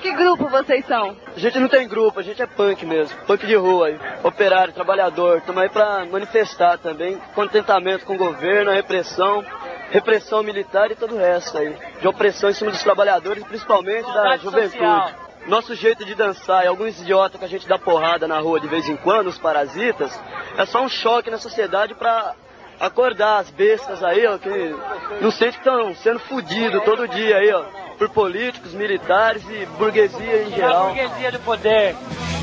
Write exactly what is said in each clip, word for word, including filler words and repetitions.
Que grupo vocês são? A gente não tem grupo, a gente é punk mesmo. Punk de rua, aí. Operário, trabalhador. Estamos aí pra manifestar também. Contentamento com o governo, a repressão. Repressão militar e todo o resto aí. De opressão em cima dos trabalhadores, principalmente da juventude. Nosso jeito de dançar e alguns idiotas que a gente dá porrada na rua de vez em quando, os parasitas, é só um choque na sociedade pra acordar as bestas aí, ó, que não sente que estão sendo fodidos todo dia aí, ó, por políticos, militares e burguesia em geral. A burguesia do poder.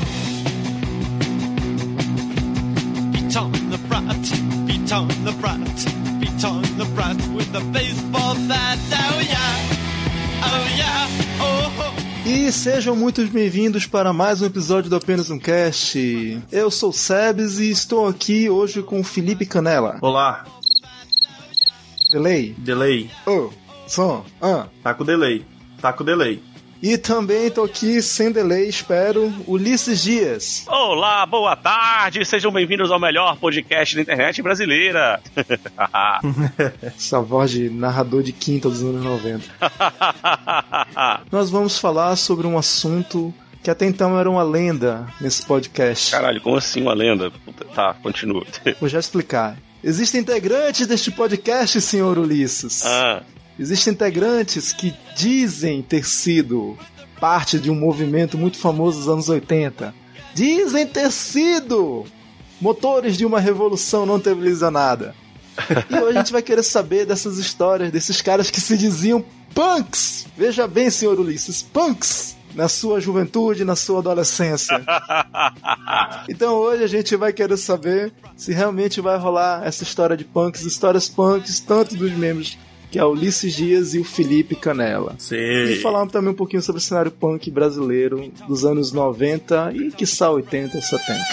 Beat on the brat, beat on the brat, beat on the brat with a baseball bat. Oh yeah, oh yeah, oh oh. E sejam muito bem-vindos para mais um episódio do Apenas um Cast. Eu sou o Sebes e estou aqui hoje com o Felipe Canella. Olá. Delay? Delay. Oh, som, ah. Tá com delay. Tá com delay. E também tô aqui, sem delay, espero, Ulisses Dias. Olá, boa tarde, sejam bem-vindos ao melhor podcast da internet brasileira. Essa voz de narrador de quinta dos anos noventa. Nós vamos falar sobre um assunto que até então era uma lenda nesse podcast. Caralho, como assim uma lenda? Tá, continua. Vou já explicar. Existem integrantes deste podcast, senhor Ulisses. Ah... Existem integrantes que dizem ter sido parte de um movimento muito famoso dos anos oitenta. Dizem ter sido motores de uma revolução não televisionada. E hoje a gente vai querer saber dessas histórias, desses caras que se diziam punks. Veja bem, senhor Ulisses, punks na sua juventude, na sua adolescência. Então hoje a gente vai querer saber se realmente vai rolar essa história de punks, histórias punks, tanto dos membros que é o Ulisses Dias e o Felipe Canella. Sim. E falar também um pouquinho sobre o cenário punk brasileiro dos anos noventa e, quiçá, oitenta e setenta.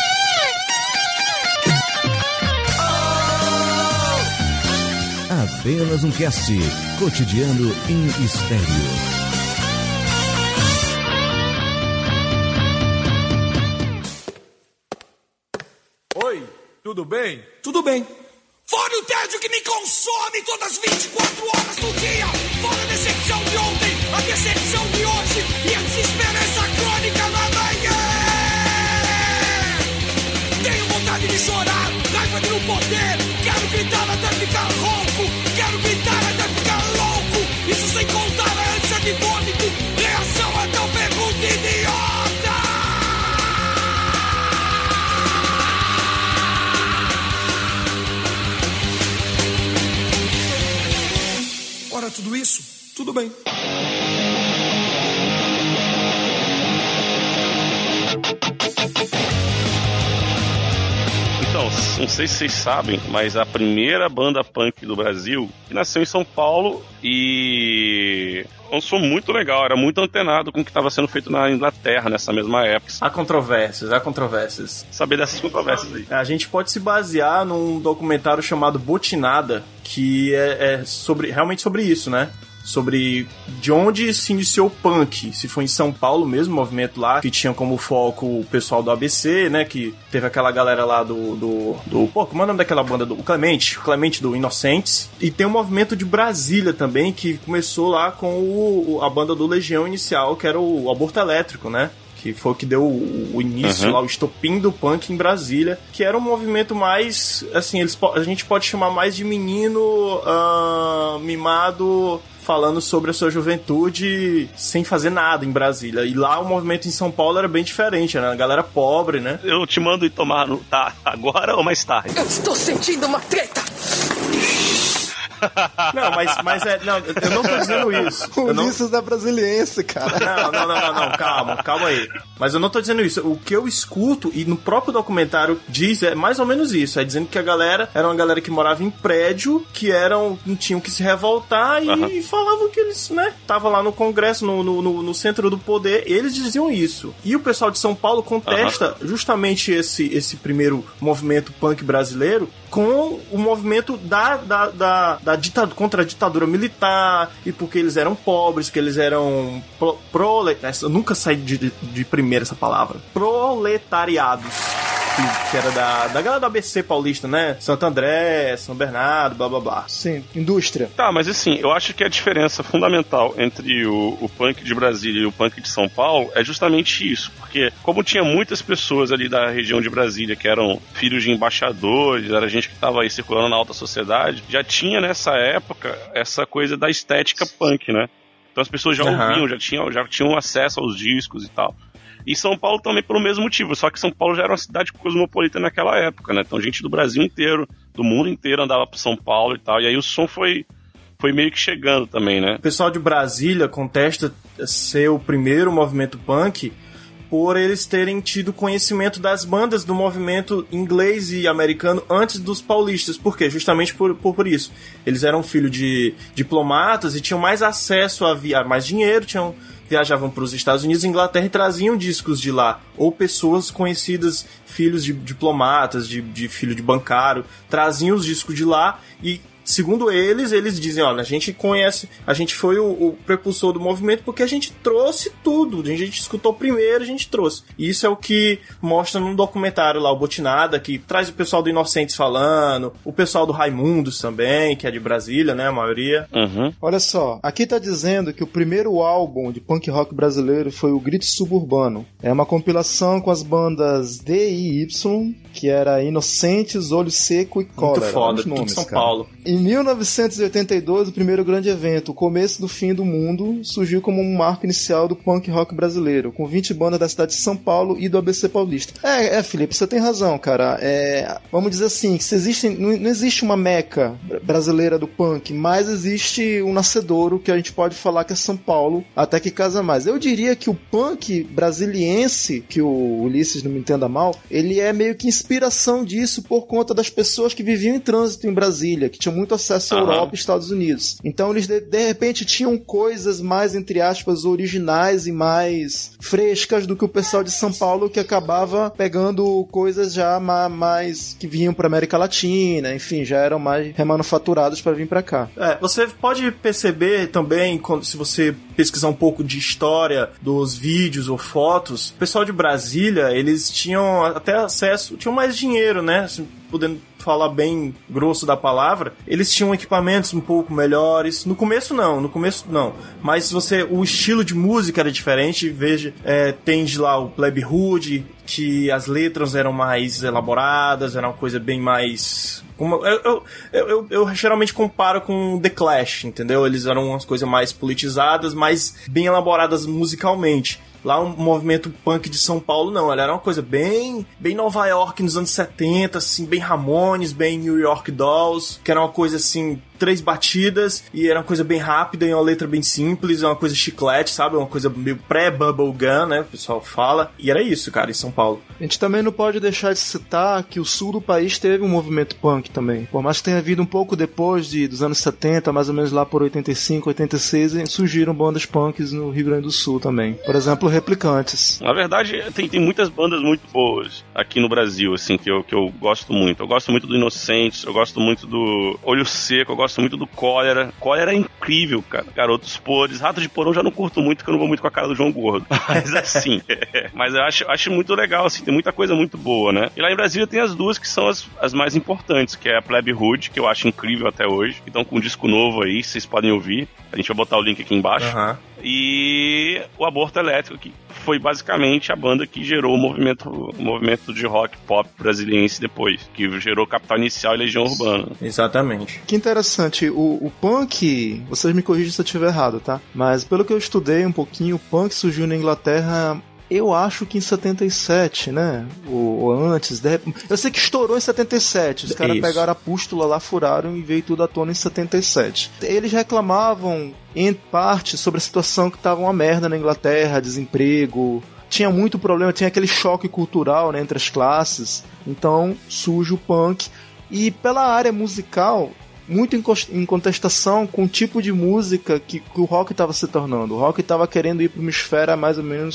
Apenas um cast cotidiano em estéreo. Oi, tudo bem? Tudo bem. Fora o tédio que me consome todas as vinte e quatro horas do dia. Fora a decepção de ontem, a decepção de hoje e a desesperança crônica na manhã. Tenho vontade de chorar, raiva de não poder. Quero gritar até ficar rouco, quero gritar até ficar louco. Isso sem contar a ânsia de vômito, reação a tal pergunta idiota. Ora, tudo isso? Tudo bem. Então, não sei se vocês sabem, mas a primeira banda punk do Brasil nasceu em São Paulo e é um som muito legal, era muito antenado com o que estava sendo feito na Inglaterra nessa mesma época. Há controvérsias, há controvérsias. Saber dessas controvérsias aí. A gente pode se basear num documentário chamado Botinada, que é, é sobre, realmente sobre isso, né? Sobre de onde se iniciou o punk, se foi em São Paulo mesmo, o movimento lá, que tinha como foco o pessoal do A B C, né, que teve aquela galera lá do, do, do pô, como é o nome daquela banda? Do, o Clemente, o Clemente do Inocentes, e tem um movimento de Brasília também, que começou lá com o, a banda do Legião inicial, que era o Aborto Elétrico, né, que foi o que deu o, o início uhum. lá, o estopim do punk em Brasília, que era um movimento mais, assim, eles, a gente pode chamar mais de menino uh, mimado, falando sobre a sua juventude sem fazer nada em Brasília. E lá o movimento em São Paulo era bem diferente, né? A galera pobre, né? Eu te mando ir tomar no... Tá, agora ou mais tarde? Eu estou sentindo uma treta! Não, mas, mas é... Não, eu não tô dizendo isso. O Ulisses não... da Brasiliense, cara. Não, não, não, não, não, calma, calma aí. Mas eu não tô dizendo isso. O que eu escuto, e no próprio documentário diz, é mais ou menos isso. É dizendo que a galera era uma galera que morava em prédio, que eram, não tinham que se revoltar e, uhum. e falavam que eles, né, estavam lá no Congresso, no, no, no centro do poder. Eles diziam isso. E o pessoal de São Paulo contesta uhum. justamente esse, esse primeiro movimento punk brasileiro com o movimento da, da, da, da ditadura, contra a ditadura militar, e porque eles eram pobres, que eles eram pro, prole, eu nunca saí de, de primeira essa palavra, proletariados. que era da, da galera do A B C paulista, né? Santo André, São Bernardo, blá blá blá. Sim, indústria. Tá, mas assim, eu acho que a diferença fundamental entre o, o punk de Brasília e o punk de São Paulo é justamente isso, porque como tinha muitas pessoas ali da região de Brasília que eram filhos de embaixadores, era gente que estava aí circulando na alta sociedade, já tinha nessa época essa coisa da estética punk, né? Então as pessoas já Uhum. ouviam, já tinham, já tinham acesso aos discos e tal. E São Paulo também pelo mesmo motivo, só que São Paulo já era uma cidade cosmopolita naquela época, né? Então gente do Brasil inteiro, do mundo inteiro andava para São Paulo e tal, e aí o som foi, foi meio que chegando também, né? O pessoal de Brasília contesta ser o primeiro movimento punk por eles terem tido conhecimento das bandas do movimento inglês e americano antes dos paulistas. Por quê? Justamente por, por, por isso. Eles eram filhos de diplomatas e tinham mais acesso a via, mais dinheiro, tinham, viajavam para os Estados Unidos e Inglaterra e traziam discos de lá. Ou pessoas conhecidas, filhos de diplomatas, de, de filho de bancário, traziam os discos de lá e... Segundo eles, eles dizem, olha, a gente conhece, a gente foi o, o prepulsor do movimento porque a gente trouxe tudo, a gente escutou primeiro, a gente trouxe. E isso é o que mostra num documentário lá, o Botinada, que traz o pessoal do Inocentes falando, o pessoal do Raimundos também, que é de Brasília, né, a maioria. Uhum. Olha só, aqui tá dizendo que o primeiro álbum de punk rock brasileiro foi o Grito Suburbano. É uma compilação com as bandas D I Y, que era Inocentes, Olho Seco e Cólera. Muito foda, os nomes, tudo São cara. Paulo. Em mil novecentos e oitenta e dois, o primeiro grande evento, o começo do fim do mundo, surgiu como um marco inicial do punk rock brasileiro, com vinte bandas da cidade de São Paulo e do A B C Paulista. É, é Felipe, você tem razão, cara. É, vamos dizer assim, que se existe, não, não existe uma meca brasileira do punk, mas existe um nascedouro que a gente pode falar que é São Paulo, até que casa mais. Eu diria que o punk brasiliense, que o Ulisses não me entenda mal, ele é meio que inspiração disso por conta das pessoas que viviam em trânsito em Brasília, que tinham muito acesso à Aham. Europa e Estados Unidos. Então eles de, de repente tinham coisas mais, entre aspas, originais e mais frescas do que o pessoal de São Paulo, que acabava pegando coisas já ma, mais que vinham para América Latina, enfim, já eram mais remanufaturados para vir para cá. É, você pode perceber também, quando, se você pesquisar um pouco de história dos vídeos ou fotos, o pessoal de Brasília, eles tinham até acesso, tinham mais dinheiro, né? Assim, podendo falar bem grosso da palavra, eles tinham equipamentos um pouco melhores. No começo não, no começo não. Mas se você, o estilo de música era diferente. Veja, é, tem de lá o Plebe Hood, que as letras eram mais elaboradas, era uma coisa bem mais... Como, eu, eu, eu, eu, eu geralmente comparo com The Clash, entendeu? Eles eram umas coisas mais politizadas, mais bem elaboradas musicalmente. Lá um movimento punk de São Paulo, não. Ela era uma coisa bem, bem Nova York nos anos setenta, assim, bem Ramones, bem New York Dolls, que era uma coisa assim, três batidas, e era uma coisa bem rápida e uma letra bem simples, uma coisa chiclete, sabe? Uma coisa meio pré-bubblegum, né? O pessoal fala. E era isso, cara, em São Paulo. A gente também não pode deixar de citar que o sul do país teve um movimento punk também. Por mais que tenha havido um pouco depois de, dos anos setenta, mais ou menos lá por oitenta e cinco, oitenta e seis, surgiram bandas punks no Rio Grande do Sul também. Por exemplo, Replicantes. Na verdade, tem, tem muitas bandas muito boas aqui no Brasil, assim, que eu, que eu gosto muito. Eu gosto muito do Inocentes, eu gosto muito do Olho Seco, eu gosto muito do Cólera. Cólera é incrível, cara. Garotos Podres. Rato de Porão já não curto muito, porque eu não vou muito com a cara do João Gordo. Mas assim, é. Mas eu acho, acho muito legal, assim, tem muita coisa muito boa, né? E lá em Brasília tem as duas que são as, as mais importantes, que é a Plebe Hood, que eu acho incrível até hoje. Então, com um disco novo aí, vocês podem ouvir. A gente vai botar o link aqui embaixo. Uhum. E o Aborto Elétrico, que foi basicamente a banda que gerou o movimento, o movimento de rock pop brasiliense depois, que gerou Capital Inicial e Legião Urbana. Exatamente. Que interessante, o, o punk, vocês me corrigem se eu estiver errado, tá? Mas pelo que eu estudei um pouquinho, o punk surgiu na Inglaterra, eu acho que em setenta e sete, né? Ou, ou antes. De... Eu sei que estourou em setenta e sete. Os caras pegaram a pústula lá, furaram e veio tudo à tona em setenta e sete. Eles reclamavam, em parte, sobre a situação que estava uma merda na Inglaterra, desemprego. Tinha muito problema, tinha aquele choque cultural, né, entre as classes. Então surge o punk. E pela área musical, muito em contestação com o tipo de música que, que o rock estava se tornando. O rock estava querendo ir para uma esfera mais ou menos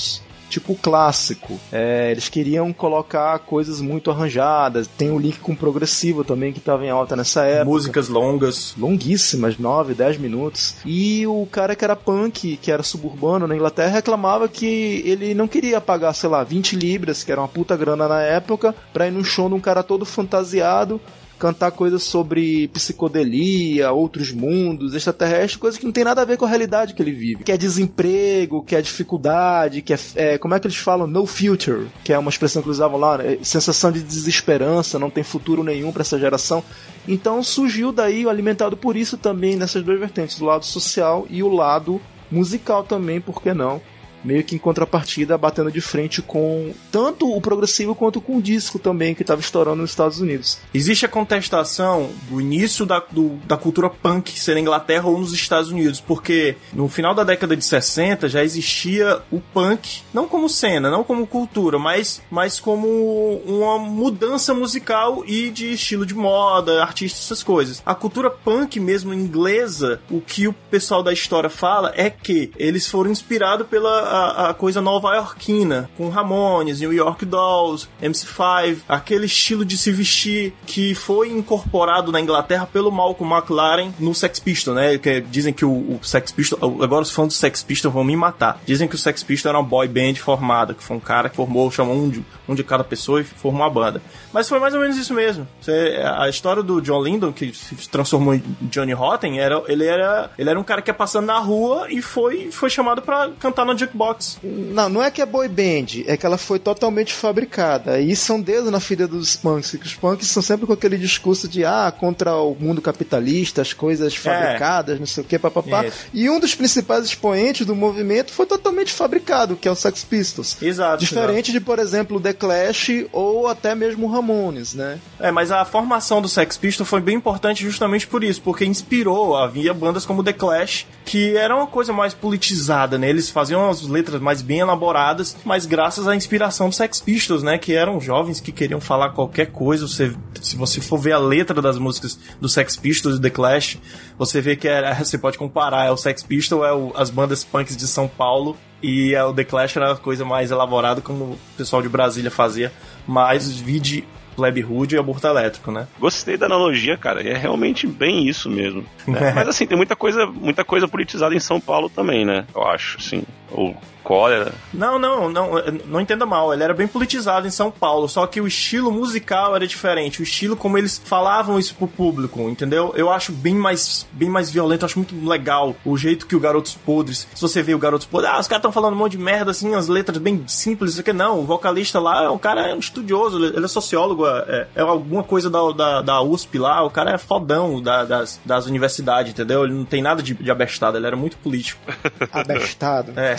tipo clássico. É, eles queriam colocar coisas muito arranjadas. Tem o link com progressivo também, que estava em alta nessa época. Músicas longas. Longuíssimas, nove, dez minutos. E o cara que era punk, que era suburbano na Inglaterra, reclamava que ele não queria pagar, sei lá, vinte libras, que era uma puta grana na época, pra ir num show de um cara todo fantasiado, cantar coisas sobre psicodelia, outros mundos, extraterrestres, coisas que não tem nada a ver com a realidade que ele vive. Que é desemprego, que é dificuldade, que é, é como é que eles falam? No future, que é uma expressão que eles usavam lá, é, sensação de desesperança, não tem futuro nenhum para essa geração. Então surgiu daí, alimentado por isso também, nessas duas vertentes, o lado social e o lado musical também, por que não? Meio que em contrapartida, batendo de frente com tanto o progressivo quanto com o disco também, que estava estourando nos Estados Unidos. Existe a contestação do início da, do, da cultura punk ser na Inglaterra ou nos Estados Unidos, porque no final da década de sessenta já existia o punk, não como cena, não como cultura, mas, mas como uma mudança musical e de estilo de moda, artistas, essas coisas. A cultura punk mesmo inglesa, o que o pessoal da história fala é que eles foram inspirados pela A, a coisa nova-iorquina, com Ramones, New York Dolls, M C cinco, aquele estilo de se vestir que foi incorporado na Inglaterra pelo Malcolm McLaren no Sex Pistols, né? Que dizem que o, o Sex Pistols, agora os fãs do Sex Pistols vão me matar. Dizem que o Sex Pistols era uma boy band formada, que foi um cara que formou, chamou um de, um de cada pessoa e formou uma banda. Mas foi mais ou menos isso mesmo. A história do John Lydon, que se transformou em Johnny Rotten, era, ele, era, ele era um cara que ia passando na rua e foi, foi chamado pra cantar no jukebox. Não, não é que é boy band, é que ela foi totalmente fabricada. E isso é um dedo na ferida dos punks, que os punks são sempre com aquele discurso de ah, contra o mundo capitalista, as coisas fabricadas, é. não sei o que, papapá. Yes. E um dos principais expoentes do movimento foi totalmente fabricado, que é o Sex Pistols. Exato. Diferente exato. de, por exemplo, The Clash ou até mesmo Ramones, né? É, mas a formação do Sex Pistols foi bem importante justamente por isso, porque inspirou, havia bandas como The Clash, que era uma coisa mais politizada, né? Eles faziam as letras mais bem elaboradas, mas graças à inspiração dos Sex Pistols, né? Que eram jovens que queriam falar qualquer coisa. Você, se você for ver a letra das músicas do Sex Pistols e The Clash, você vê que era, você pode comparar, é o Sex Pistols, é o, as bandas punks de São Paulo, e é o The Clash era a coisa mais elaborada, como o pessoal de Brasília fazia, mas vide Plebe Rude e Aborto Elétrico, né? Gostei da analogia, cara, e é realmente bem isso mesmo, né? Mas assim, tem muita coisa, muita coisa politizada em São Paulo também, né? Eu acho, assim, ou cólera. Não, não, não, não entenda mal, ele era bem politizado em São Paulo, só que o estilo musical era diferente, o estilo como eles falavam isso pro público, entendeu? Eu acho bem mais, bem mais violento, eu acho muito legal o jeito que o Garotos Podres, se você vê o Garotos Podres, ah, os caras estão falando um monte de merda, assim, as letras bem simples, isso aqui não, o vocalista lá, o cara é um estudioso, ele é sociólogo, é, é alguma coisa da, da, da U S P lá, o cara é fodão da, das, das universidades, entendeu? Ele não tem nada de, de abestado, ele era muito político. Abestado? É.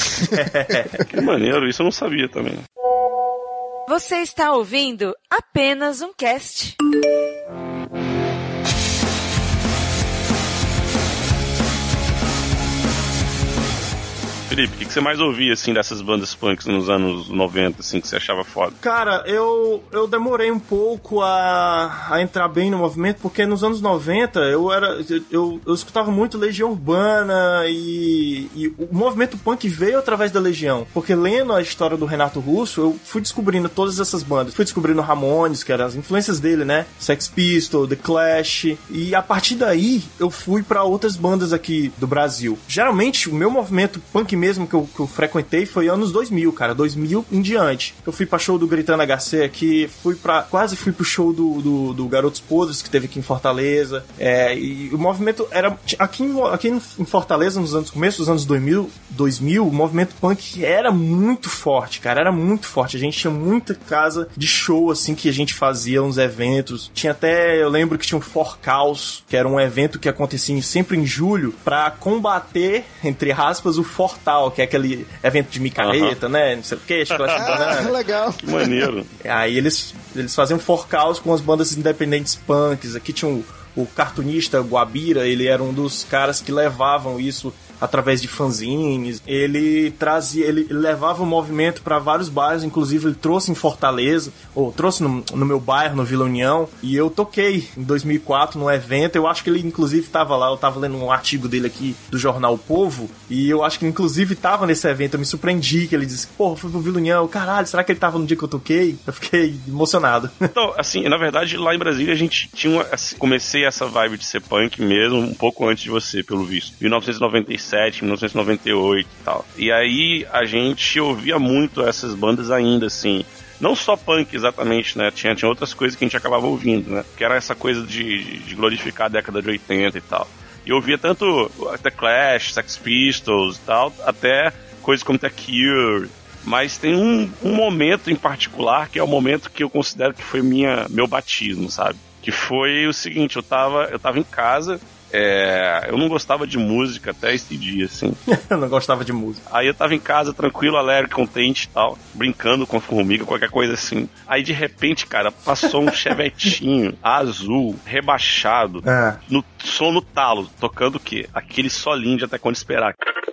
Que maneiro, isso eu não sabia também. Você está ouvindo apenas um cast. Felipe, o que, que você mais ouvia, assim, dessas bandas punks nos anos noventa, assim, que você achava foda? Cara, eu, eu demorei um pouco a, a entrar bem no movimento, porque nos anos noventa eu era eu, eu, eu escutava muito Legião Urbana e, e o movimento punk veio através da Legião, porque lendo a história do Renato Russo, eu fui descobrindo todas essas bandas. Fui descobrindo Ramones, que eram as influências dele, né? Sex Pistols, The Clash, e a partir daí eu fui pra outras bandas aqui do Brasil. Geralmente, o meu movimento punk mesmo que eu, que eu frequentei foi anos dois mil, cara, dois mil em diante. Eu fui pra show do Gritando H C aqui, fui pra, quase fui pro show do, do, do Garotos Podres, que teve aqui em Fortaleza, é, e o movimento era, aqui em, aqui em Fortaleza, nos anos, começo dos anos dois mil, dois mil, o movimento punk era muito forte, cara, era muito forte, a gente tinha muita casa de show, assim, que a gente fazia uns eventos, tinha até, eu lembro que tinha um Forcaus, que era um evento que acontecia sempre em julho, pra combater, entre aspas, o Fortal, que é aquele evento de micareta, uhum. né? Não sei o que, chocolate de banana. Ah, legal. Que maneiro. Aí eles, eles faziam forcaus com as bandas independentes punks. Aqui tinha o, o cartunista Guabira, ele era um dos caras que levavam isso através de fanzines. Ele trazia, ele levava o movimento para vários bairros, inclusive ele trouxe em Fortaleza, ou trouxe no, no meu bairro, no Vila União, e eu toquei em dois mil e quatro num evento. Eu acho que ele inclusive estava lá, eu estava lendo um artigo dele aqui do jornal O Povo, e eu acho que inclusive estava nesse evento. Eu me surpreendi que ele disse, porra, fui pro Vila União, caralho, será que ele estava no dia que eu toquei? Eu fiquei emocionado. Então, assim, na verdade, lá em Brasília a gente tinha uma, assim, comecei essa vibe de ser punk mesmo um pouco antes de você, pelo visto. mil novecentos e noventa e sete, mil novecentos e noventa e oito e tal. E aí a gente ouvia muito essas bandas ainda, assim. Não só punk exatamente, né? Tinha, tinha outras coisas que a gente acabava ouvindo, né? Que era essa coisa de, de glorificar a década de oitenta e tal. E eu ouvia tanto The Clash, Sex Pistols e tal, até coisas como The Cure. Mas tem um, um momento em particular que é o momento que eu considero que foi minha, meu batismo, sabe? Que foi o seguinte, eu tava, eu tava em casa, é, eu não gostava de música até esse dia, assim. Eu não gostava de música. Aí eu tava em casa, tranquilo, alegre, contente e tal, brincando com formiga, qualquer coisa assim. Aí de repente, cara, passou um chevetinho azul, rebaixado, é. no som no talo, tocando o quê? Aquele solinho de Até Quando Esperar.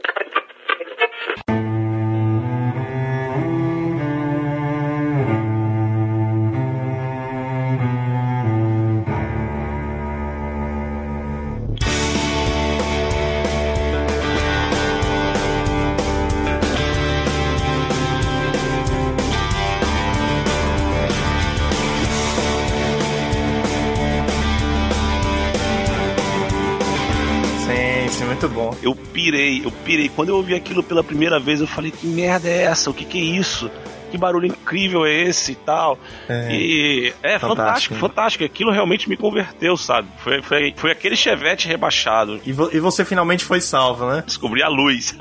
Muito bom. Eu pirei, eu pirei. Quando eu ouvi aquilo pela primeira vez, eu falei, que merda é essa? O que que é isso? Que barulho incrível é esse e tal? É, e é fantástico, fantástico, fantástico. Aquilo realmente me converteu, sabe? Foi, foi, foi aquele chevette rebaixado. E, vo- e você finalmente foi salvo, né? Descobri a luz.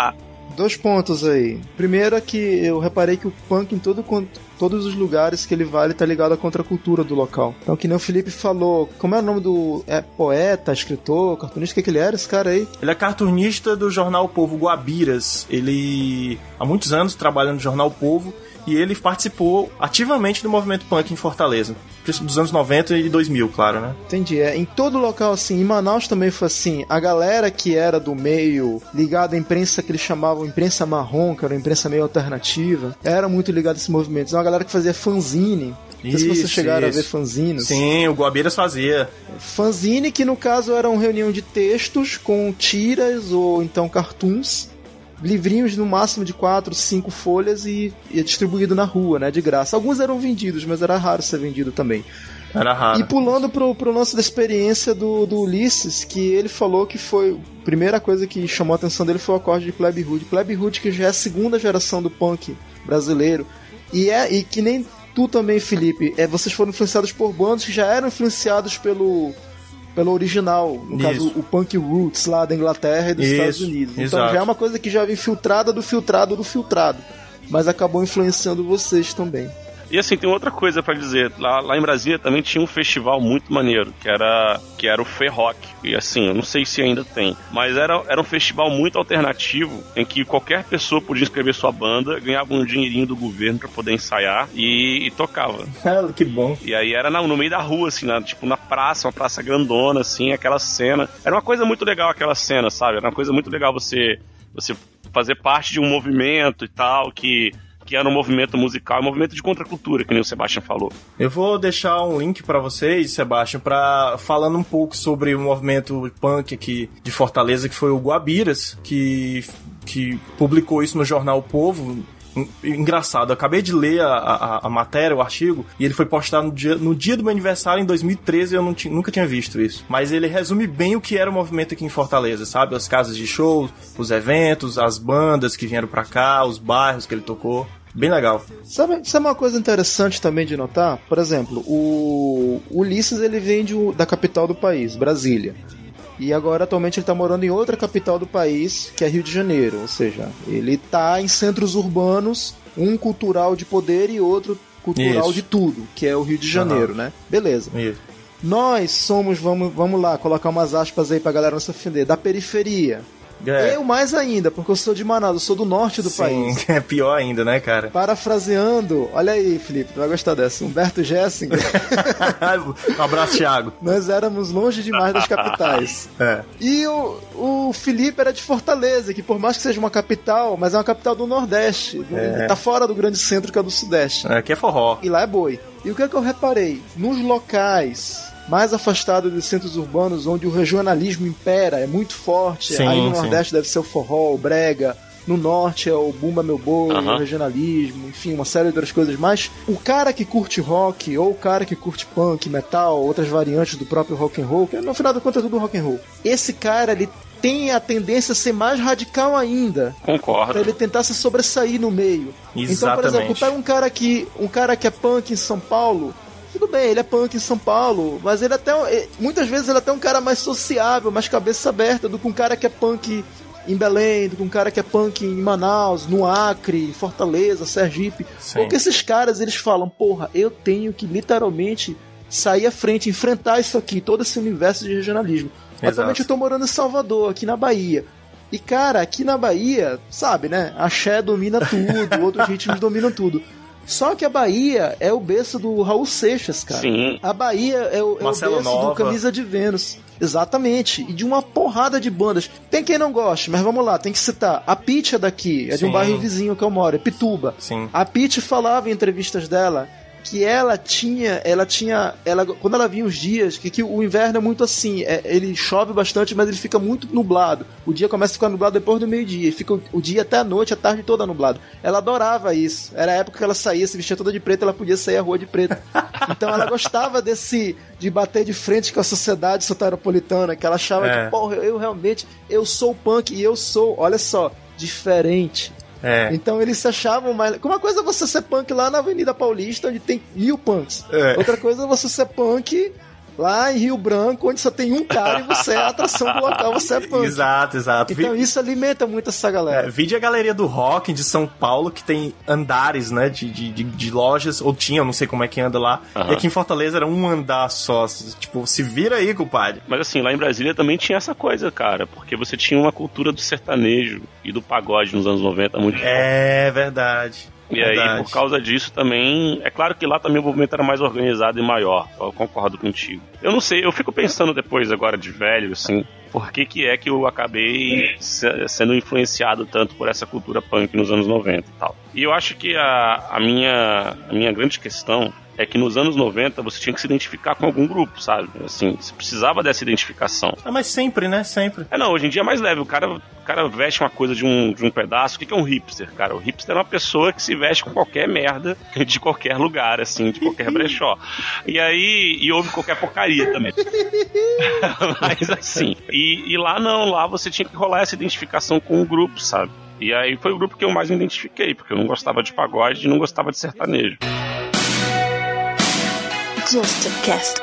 Dois pontos aí. Primeiro é que eu reparei que o punk em todo, todos os lugares que ele vai, ele tá ligado à contracultura do local. Então, que nem o Felipe falou, como é o nome do... É poeta, escritor, cartunista, o que que ele era, esse cara aí? Ele é cartunista do jornal O Povo, Guabiras. Ele, há muitos anos, trabalha no jornal O Povo, e ele participou ativamente do movimento punk em Fortaleza, dos anos noventa e dois mil, claro, né? Entendi. É, em todo local, assim, em Manaus também foi assim, a galera que era do meio ligada à imprensa que eles chamavam imprensa marrom, que era uma imprensa meio alternativa, era muito ligada a esses movimentos. É uma galera que fazia fanzine. Não sei se vocês chegaram isso. a ver fanzines. Sim, o Guabiras fazia. Fanzine, que no caso era uma reunião de textos com tiras ou então cartoons, livrinhos no máximo de quatro, cinco folhas e, e distribuído na rua, né, de graça. Alguns eram vendidos, mas era raro ser vendido também. Era raro. E pulando pro, pro lance da experiência do, do Ulisses, que ele falou que foi... A primeira coisa que chamou a atenção dele foi o acorde de Plebe Hood. Plebe Hood, que já é a segunda geração do punk brasileiro. E, é, e que nem tu também, Felipe, é, vocês foram influenciados por bandas que já eram influenciados pelo... pelo original, no Isso. caso o Punk Roots lá da Inglaterra e dos Isso. Estados Unidos. Então Exato. Já é uma coisa que já vem filtrada do filtrado do filtrado, mas acabou influenciando vocês também. E assim, tem outra coisa pra dizer, lá, lá em Brasília também tinha um festival muito maneiro, que era, que era o Ferrock, e assim, eu não sei se ainda tem, mas era, era um festival muito alternativo, em que qualquer pessoa podia inscrever sua banda, ganhava um dinheirinho do governo pra poder ensaiar e, e tocava. Ah, que bom. E aí era na, no meio da rua, assim, na, tipo na praça, uma praça grandona, assim, aquela cena. Era uma coisa muito legal aquela cena, sabe? Era uma coisa muito legal você, você fazer parte de um movimento e tal, que... que era um movimento musical, um movimento de contracultura, que nem o Sebastian falou. Eu vou deixar um link pra vocês, Sebastian, pra, falando um pouco sobre o movimento punk aqui de Fortaleza, que foi o Guabiras, que, que publicou isso no jornal O Povo. Engraçado, eu acabei de ler a, a, a matéria, o artigo, e ele foi postado no dia, no dia do meu aniversário em dois mil e treze, e eu não t- nunca tinha visto isso. Mas ele resume bem o que era o movimento aqui em Fortaleza, sabe? As casas de shows, os eventos, as bandas que vieram pra cá, os bairros que ele tocou. Bem legal. Sabe, sabe uma coisa interessante também de notar? Por exemplo, o, o Ulisses, ele vem de, da capital do país, Brasília. E agora, atualmente, ele está morando em outra capital do país, que é Rio de Janeiro. Ou seja, ele está em centros urbanos, um cultural de poder e outro cultural Isso. de tudo, que é o Rio de Janeiro, uhum. né? Beleza. Isso. Nós somos, vamos, vamos lá, colocar umas aspas aí pra galera não se ofender, da periferia. É. Eu mais ainda, porque eu sou de Manaus, eu sou do norte do Sim, país. É pior ainda, né, cara? Parafraseando, olha aí, Felipe, tu vai gostar dessa. Humberto Gessinger. Um abraço, Thiago. Nós éramos longe demais das capitais. É. E o, o Felipe era de Fortaleza, que por mais que seja uma capital, mas é uma capital do Nordeste. É. Tá fora do grande centro, que é do Sudeste. Aqui é forró. E lá é boi. E o que é que eu reparei? Nos locais mais afastados dos centros urbanos, onde o regionalismo impera, é muito forte. Sim, aí no Nordeste sim. deve ser o forró, o brega. No Norte é o Bumba Meu Boi, uhum. o regionalismo, enfim, uma série de outras coisas. Mas o cara que curte rock, ou o cara que curte punk, metal, outras variantes do próprio rock and roll, que no final da conta é tudo rock and roll. Esse cara, ele tem a tendência a ser mais radical ainda. Concordo. Pra ele tentar se sobressair no meio. Exatamente. Então, por exemplo, pega um cara que, um cara que é punk em São Paulo. Tudo bem, ele é punk em São Paulo, mas ele até muitas vezes ele é até um cara mais sociável, mais cabeça aberta do que um cara que é punk em Belém, do que um cara que é punk em Manaus, no Acre, Fortaleza, Sergipe. Sim. Porque esses caras, eles falam, porra, eu tenho que literalmente sair à frente, enfrentar isso aqui, todo esse universo de regionalismo. Exato. Atualmente eu tô morando em Salvador, aqui na Bahia. E cara, aqui na Bahia, sabe, né? Axé domina tudo, outros ritmos dominam tudo. Só que a Bahia é o berço do Raul Seixas, cara. Sim. A Bahia é o, é o berço Nova. do Camisa de Vênus. Exatamente. E de uma porrada de bandas. Tem quem não goste, mas vamos lá, tem que citar. A Pitty é daqui, é Sim. de um bairro vizinho que eu moro, é Pituba. Sim. A Pitty falava em entrevistas dela que ela tinha, ela tinha, ela, quando ela vinha os dias, que, que o inverno é muito assim, é, ele chove bastante, mas ele fica muito nublado. O dia começa a ficar nublado depois do meio-dia, fica o, o dia até a noite, a tarde toda nublado. Ela adorava isso. Era a época que ela saía, se vestia toda de preto, ela podia sair à rua de preto. Então ela gostava desse, de bater de frente com a sociedade soteropolitana, que ela achava é. que, porra, eu, eu realmente, eu sou punk e eu sou, olha só, diferente. É. Então eles se achavam mais... Uma coisa é você ser punk lá na Avenida Paulista, onde tem mil punks. É. Outra coisa é você ser punk lá em Rio Branco, onde só tem um cara e você é a atração do local, você é punk. Exato, exato. Então Vi... isso alimenta muito essa galera. É, vide a Galeria do Rock de São Paulo, que tem andares, né, de, de, de, de lojas, ou tinha, não sei como é que anda lá. Uhum. E aqui em Fortaleza era um andar só. Tipo, se vira aí, compadre. Mas assim, lá em Brasília também tinha essa coisa, cara, porque você tinha uma cultura do sertanejo e do pagode nos anos noventa muito forte. É verdade. E Verdade. aí, por causa disso também... É claro que lá também o movimento era mais organizado e maior. Eu concordo contigo. Eu não sei, eu fico pensando depois agora de velho, assim... Por que que é que eu acabei sendo influenciado tanto por essa cultura punk nos anos noventa e tal. E eu acho que a, a, minha, a minha grande questão é que nos anos noventa você tinha que se identificar com algum grupo, sabe? Assim, você precisava dessa identificação. Ah, mas sempre, né? Sempre. É, não, hoje em dia é mais leve. O cara, o cara veste uma coisa de um, de um pedaço. O que é um hipster, cara? O hipster é uma pessoa que se veste com qualquer merda de qualquer lugar, assim, de qualquer brechó. E aí, e ouve qualquer porcaria também. Mas assim, e, e lá não, lá você tinha que rolar essa identificação com o grupo, sabe? E aí foi o grupo que eu mais me identifiquei, porque eu não gostava de pagode e não gostava de sertanejo. Exhaustivecast.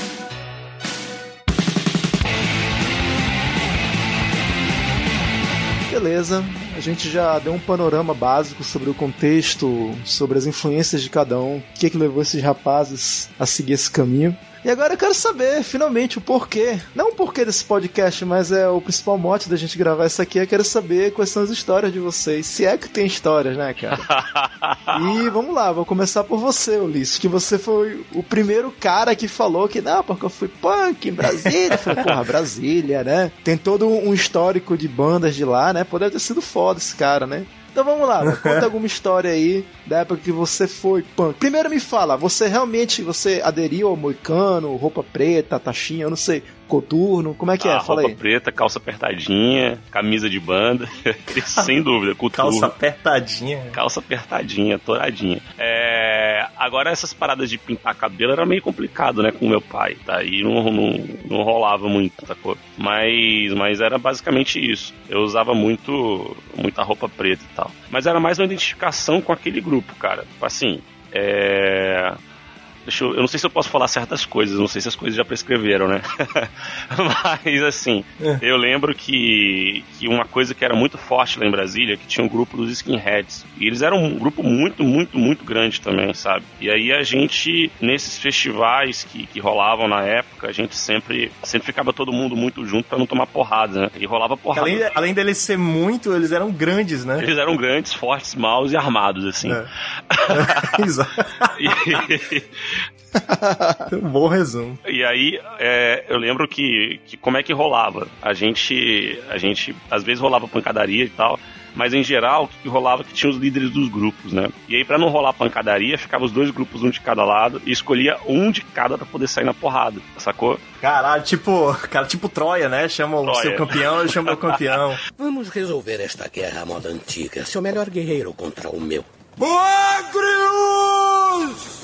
Beleza, a gente já deu um panorama básico sobre o contexto, sobre as influências de cada um, o que que levou esses rapazes a seguir esse caminho. E agora eu quero saber, finalmente, o porquê. Não o porquê desse podcast, mas é o principal mote da gente gravar isso aqui. Eu quero saber quais são as histórias de vocês. Se é que tem histórias, né, cara? E vamos lá, vou começar por você, Ulisses. Que você foi o primeiro cara que falou que, não, porque eu fui punk em Brasília. Eu falei, porra, Brasília, né? Tem todo um histórico de bandas de lá, né? Pode ter sido foda esse cara, né? Então vamos lá, conta alguma história aí da época que você foi punk. Primeiro me fala, você realmente você aderiu ao moicano, roupa preta, taxinha, eu não sei, coturno, como é que é? Ah, Fala roupa aí. preta, calça apertadinha, camisa de banda, sem dúvida, coturno. Calça apertadinha. Calça apertadinha, touradinha. É... Agora essas paradas de pintar cabelo era meio complicado, né, com meu pai, tá? E não, não, não rolava muito, sacou? Mas, mas era basicamente isso. Eu usava muito, muita roupa preta e tal. Mas era mais uma identificação com aquele grupo, cara. Assim, é... Deixa eu, eu não sei se eu posso falar certas coisas, não sei se as coisas já prescreveram, né? Mas, assim, é. eu lembro que, que uma coisa que era muito forte lá em Brasília, que tinha um grupo dos skinheads. E eles eram um grupo muito, muito, muito grande também, sabe? E aí a gente, nesses festivais que, que rolavam na época, a gente sempre, sempre ficava todo mundo muito junto pra não tomar porrada, né? E rolava porrada. Além, além deles ser muito, eles eram grandes, né? Eles eram grandes, fortes, maus e armados, assim. É. É. Exato. E... Um bom resumo. E aí, é, eu lembro que, que como é que rolava? A gente, a gente, às vezes rolava pancadaria e tal, mas em geral, o que, que rolava? Que tinha os líderes dos grupos, né? E aí, pra não rolar pancadaria, ficava os dois grupos, um de cada lado, e escolhia um de cada pra poder sair na porrada, sacou? Caralho, tipo, cara, tipo Troia, né? Chama Troia. O seu campeão, eu chamo meu campeão. Vamos resolver esta guerra à moda antiga. Seu melhor guerreiro contra o meu. Magrius!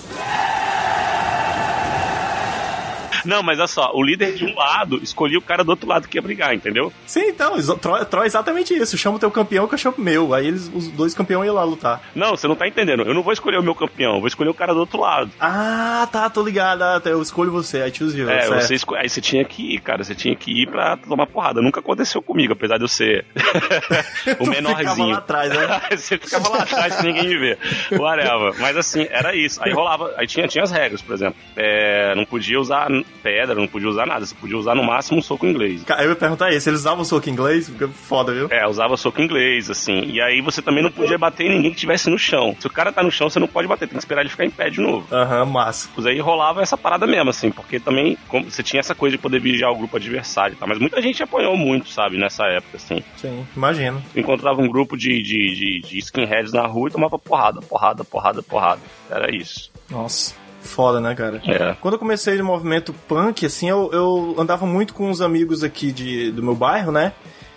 Não, mas olha só, o líder de um lado escolhia o cara do outro lado que ia brigar, entendeu? Sim, então, Troy, Troy é exatamente isso. Chama o teu campeão que eu chamo o meu. Aí eles, os dois campeões iam lá lutar. Não, você não tá entendendo. Eu não vou escolher o meu campeão, eu vou escolher o cara do outro lado. Ah, tá, tô ligado. Eu escolho você, I choose you. É, certo. você esco... aí você tinha que ir, cara. Você tinha que ir pra tomar porrada. Nunca aconteceu comigo, apesar de eu ser o menorzinho. Você ficava lá atrás, né? Você ficava lá atrás sem ninguém me ver. Whatever. Mas assim, era isso. Aí rolava, aí tinha, tinha as regras, por exemplo. É, não podia usar pedra, não podia usar nada, você podia usar no máximo um soco inglês. Eu ia perguntar isso, eles usavam soco inglês? Fica foda, viu? É, usava soco inglês, assim, e aí você também não podia bater em ninguém que estivesse no chão. Se o cara tá no chão, você não pode bater, tem que esperar ele ficar em pé de novo. Aham, uhum, massa. Pois aí rolava essa parada mesmo, assim, porque também como, você tinha essa coisa de poder vigiar o grupo adversário e tal, mas muita gente apanhou muito, sabe, nessa época, assim. Sim, imagino. Encontrava um grupo de, de, de, de skinheads na rua e tomava porrada, porrada, porrada, porrada. Era isso. Nossa. Foda, né, cara? É. Quando eu comecei no movimento punk, assim, eu, eu andava muito com uns amigos aqui de, do meu bairro, né?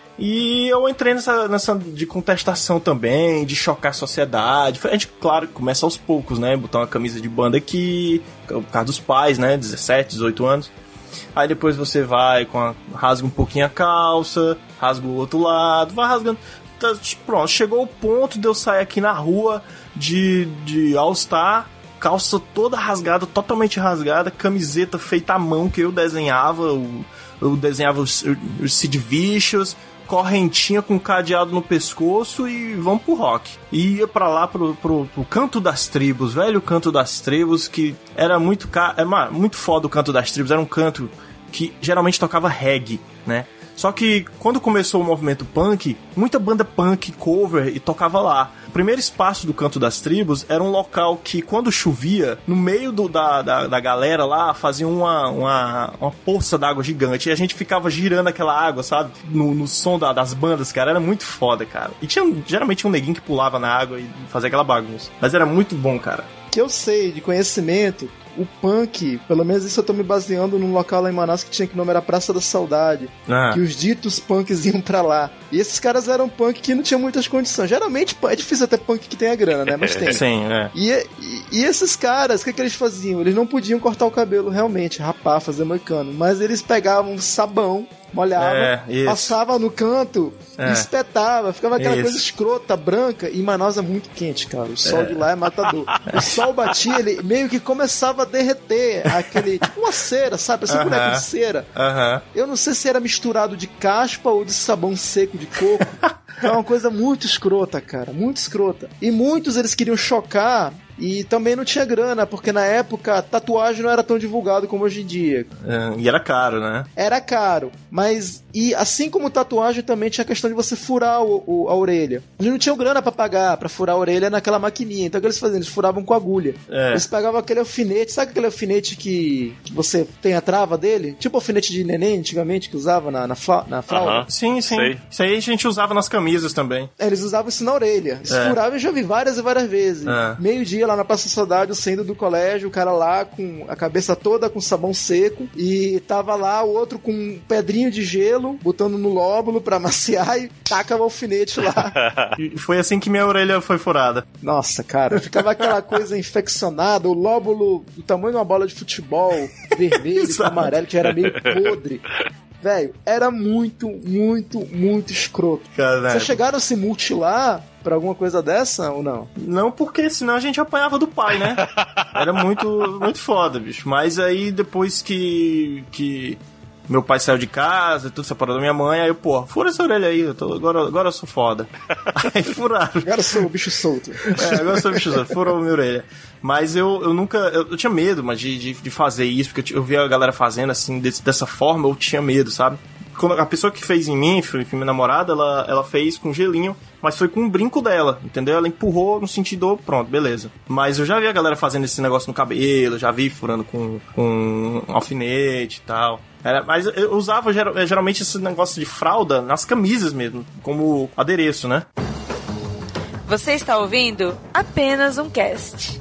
E eu entrei nessa, nessa de contestação também, de chocar a sociedade. A gente, claro, começa aos poucos, né? Botar uma camisa de banda aqui, por causa dos pais, né? dezessete, dezoito anos. Aí depois você vai, com a, rasga um pouquinho a calça, rasga o outro lado, vai rasgando. Pronto, chegou o ponto de eu sair aqui na rua de, de All-Star, calça toda rasgada, totalmente rasgada, camiseta feita à mão que eu desenhava, eu, eu desenhava os, os Sid Vicious, correntinha com cadeado no pescoço e vamos pro rock. E ia pra lá pro, pro, pro Canto das Tribos, velho Canto das Tribos, que era muito, é, muito foda o Canto das Tribos, era um canto que geralmente tocava reggae, né? Só que quando começou o movimento punk, muita banda punk cover e tocava lá. O primeiro espaço do Canto das Tribos era um local que, quando chovia, no meio do, da, da, da galera lá, fazia uma, uma, uma poça d'água gigante. E a gente ficava girando aquela água, sabe? No, no som da, das bandas, cara. Era muito foda, cara. E tinha, geralmente tinha um neguinho que pulava na água e fazia aquela bagunça. Mas era muito bom, cara. Que eu sei, de conhecimento, o punk, pelo menos isso eu tô me baseando num local lá em Manaus que tinha que o nome era Praça da Saudade, ah. que os ditos punks iam pra lá. E esses caras eram punk que não tinham muitas condições. Geralmente é difícil até punk que tenha grana, né? Mas tem. Sim, é. E, e, e esses caras, o que, que eles faziam? Eles não podiam cortar o cabelo realmente, rapar, fazer moicano, mas eles pegavam sabão, molhava, é, passava no canto, é. espetava, ficava aquela isso. coisa escrota, branca, e Manaus é muito quente, cara. O sol é. de lá é matador. O sol batia, ele meio que começava a derreter, aquele, tipo uma cera, sabe? Assim, uh-huh. boneco de cera. Uh-huh. Eu não sei se era misturado de caspa ou de sabão seco de coco. É uma coisa muito escrota, cara, muito escrota. E muitos eles queriam chocar e também não tinha grana, porque na época tatuagem não era tão divulgado como hoje em dia. É, e era caro, né? Era caro, mas e assim como tatuagem também tinha a questão de você furar o, o, a orelha. Eles não tinham grana pra pagar, pra furar a orelha naquela maquininha, então o que eles faziam? Eles furavam com agulha. É. Eles pegavam aquele alfinete, sabe aquele alfinete que, que você tem a trava dele? Tipo alfinete de neném antigamente que usava na, na, fa, na fralda. Uh-huh. Sim, sim. Sei. Isso aí a gente usava nas camisas também. É, eles usavam isso na orelha. Eles é. furavam, eu já vi várias e várias vezes. É. Meio-dia lá na Praça da Saudade, eu saindo do colégio, o cara lá com a cabeça toda com sabão seco, e tava lá o outro com um pedrinho de gelo, botando no lóbulo pra maciar e taca o alfinete lá. E foi assim que minha orelha foi furada. Nossa, cara, ficava aquela coisa infeccionada, o lóbulo do tamanho de uma bola de futebol, vermelho com amarelo, que era meio podre. Velho, era muito, muito, muito escroto. Caramba. Vocês chegaram a se mutilar pra alguma coisa dessa ou não? Não, porque senão a gente apanhava do pai, né? Era muito, muito foda, bicho. Mas aí depois que, que meu pai saiu de casa, tudo separado da minha mãe, aí eu, pô, fura essa orelha aí, eu tô, agora, agora eu sou foda. Aí furaram. Agora eu sou o bicho solto. É, agora eu sou o bicho solto, furou a minha orelha. Mas eu, eu nunca, eu, eu tinha medo mas de, de, de fazer isso, porque eu, eu via a galera fazendo assim, desse, dessa forma, eu tinha medo, sabe? Quando a pessoa que fez em mim, foi minha namorada, ela, ela fez com gelinho, mas foi com um brinco dela, entendeu? Ela empurrou no sentido, pronto, beleza. Mas eu já vi a galera fazendo esse negócio no cabelo, já vi furando com, com um alfinete e tal. Era, mas eu usava geralmente esse negócio de fralda nas camisas mesmo, como adereço, né? Você está ouvindo apenas um cast.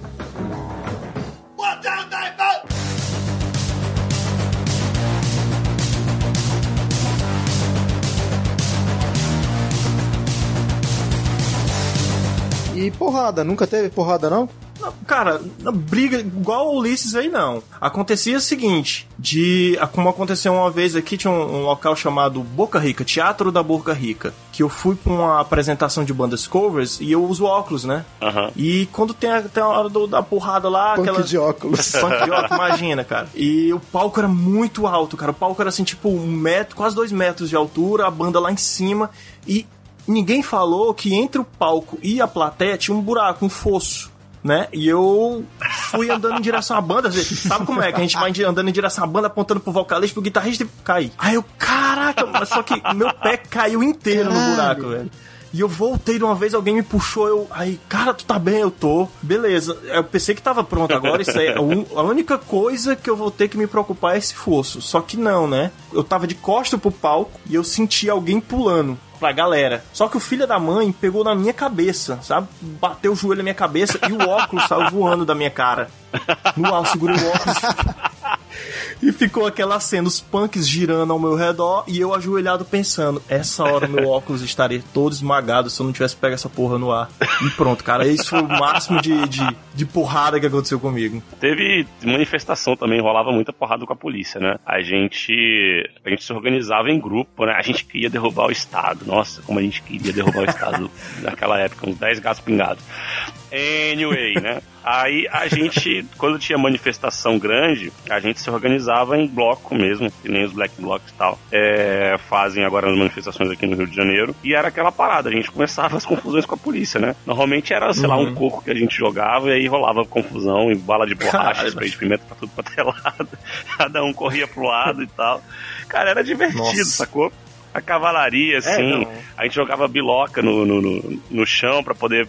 E porrada, nunca teve porrada não? Não, cara, briga igual o Ulisses aí não. Acontecia o seguinte, de como aconteceu uma vez aqui, tinha um, um local chamado Boca Rica, Teatro da Boca Rica, que eu fui pra uma apresentação de bandas covers e eu uso óculos, né? Uhum. E quando tem a, tem a hora do, da porrada lá, Punk aquela... de óculos. Punk de óculos, imagina, cara. E o palco era muito alto, cara. O palco era assim, tipo, um metro, quase dois metros de altura, a banda lá em cima e ninguém falou que entre o palco e a plateia tinha um buraco, um fosso, né? E eu fui andando em direção à banda, sabe como é? Que a gente vai andando em direção à banda, apontando pro vocalista, pro guitarrista e cai. Aí eu, caraca, mas só que meu pé caiu inteiro no buraco, velho. E eu voltei de uma vez, alguém me puxou, eu... Aí, cara, tu tá bem? Eu tô. Beleza. Eu pensei que tava pronto agora, isso aí. A única coisa que eu vou ter que me preocupar é esse fosso. Só que não, né? Eu tava de costa pro palco e eu senti alguém pulando pra galera. Só que o filho da mãe pegou na minha cabeça, sabe? Bateu o joelho na minha cabeça e o óculos saiu voando da minha cara. No alto, segurei o óculos... E ficou aquela cena, os punks girando ao meu redor e eu ajoelhado pensando, essa hora meu óculos estaria todo esmagado se eu não tivesse pego essa porra no ar. E pronto, cara, isso foi o máximo de, de, de porrada que aconteceu comigo. Teve manifestação também, rolava muita porrada com a polícia, né? A gente, a gente se organizava em grupo, né? A gente queria derrubar o Estado. Nossa, como a gente queria derrubar o Estado naquela época, uns dez gatos pingados. Anyway, né? Aí a gente, quando tinha manifestação grande, a gente se organizava em bloco mesmo, que nem os Black Blocs e tal, é, fazem agora as manifestações aqui no Rio de Janeiro, e era aquela parada, a gente começava as confusões com a polícia, né? Normalmente era, sei uhum. lá, um coco que a gente jogava e aí rolava confusão, e bala de borracha, spray de pimenta pra tudo pra ter lado, cada um corria pro lado e tal. Cara, era divertido, Nossa. Sacou? A cavalaria, assim, é, a gente jogava biloca no, no, no, no chão pra poder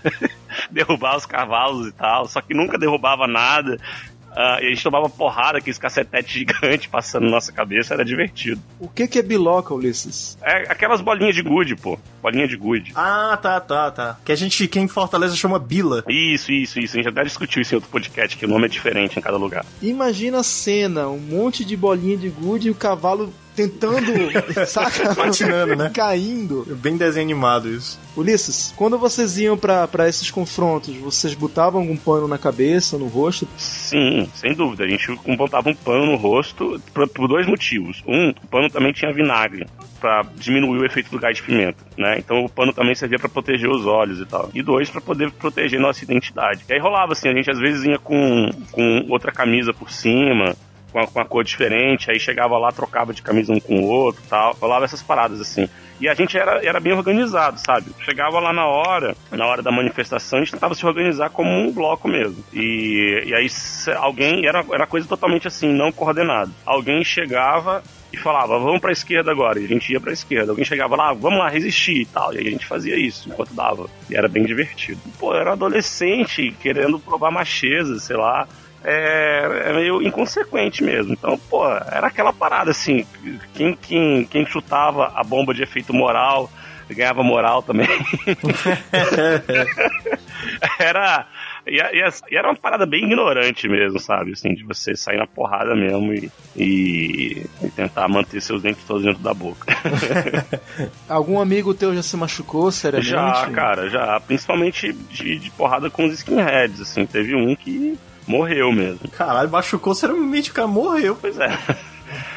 derrubar os cavalos e tal, só que nunca derrubava nada. Uh, e a gente tomava porrada, aqueles cacetetes gigantes passando na nossa cabeça, era divertido. O que que é biloca, Ulisses? É aquelas bolinhas de gude, pô. Bolinha de gude. Ah, tá, tá, tá. Que a gente, quem em Fortaleza chama bila. Isso, isso, isso. A gente até discutiu isso em outro podcast, que o nome é diferente em cada lugar. Imagina a cena, um monte de bolinha de gude e o cavalo tentando, saca? Patinando, né? Caindo. Bem desenho animado isso. Ulisses, quando vocês iam pra, pra esses confrontos, vocês botavam algum pano na cabeça, no rosto? Sim, sem dúvida. A gente botava um pano no rosto por, por dois motivos. Um, o pano também tinha vinagre, pra diminuir o efeito do gás de pimenta, né? Então o pano também servia pra proteger os olhos e tal. E dois, pra poder proteger nossa identidade. E aí rolava assim, a gente às vezes ia com, com outra camisa por cima, com uma, com uma cor diferente, aí chegava lá, trocava de camisa um com o outro e tal. Rolava essas paradas assim. E a gente era, era bem organizado, sabe? Chegava lá na hora, na hora da manifestação, a gente tentava se organizar como um bloco mesmo. E, e aí alguém, era, era coisa totalmente assim, não coordenada. Alguém chegava e falava, vamos pra esquerda agora, e a gente ia pra esquerda. Alguém chegava lá, vamos lá, resistir e tal, e aí a gente fazia isso enquanto dava, e era bem divertido. Pô, eu era adolescente, querendo provar macheza, sei lá, é, é meio inconsequente mesmo. Então, pô, era aquela parada assim, quem, quem, quem chutava a bomba de efeito moral, ganhava moral também. Era... E, e, e era uma parada bem ignorante mesmo, sabe? Assim, de você sair na porrada mesmo e, e, e tentar manter seus dentes todos dentro da boca. Algum amigo teu já se machucou seriamente? Já, cara, já. Principalmente de, de porrada com os skinheads, assim. Teve um que morreu mesmo. Caralho, machucou seriamente, o cara morreu. Pois é.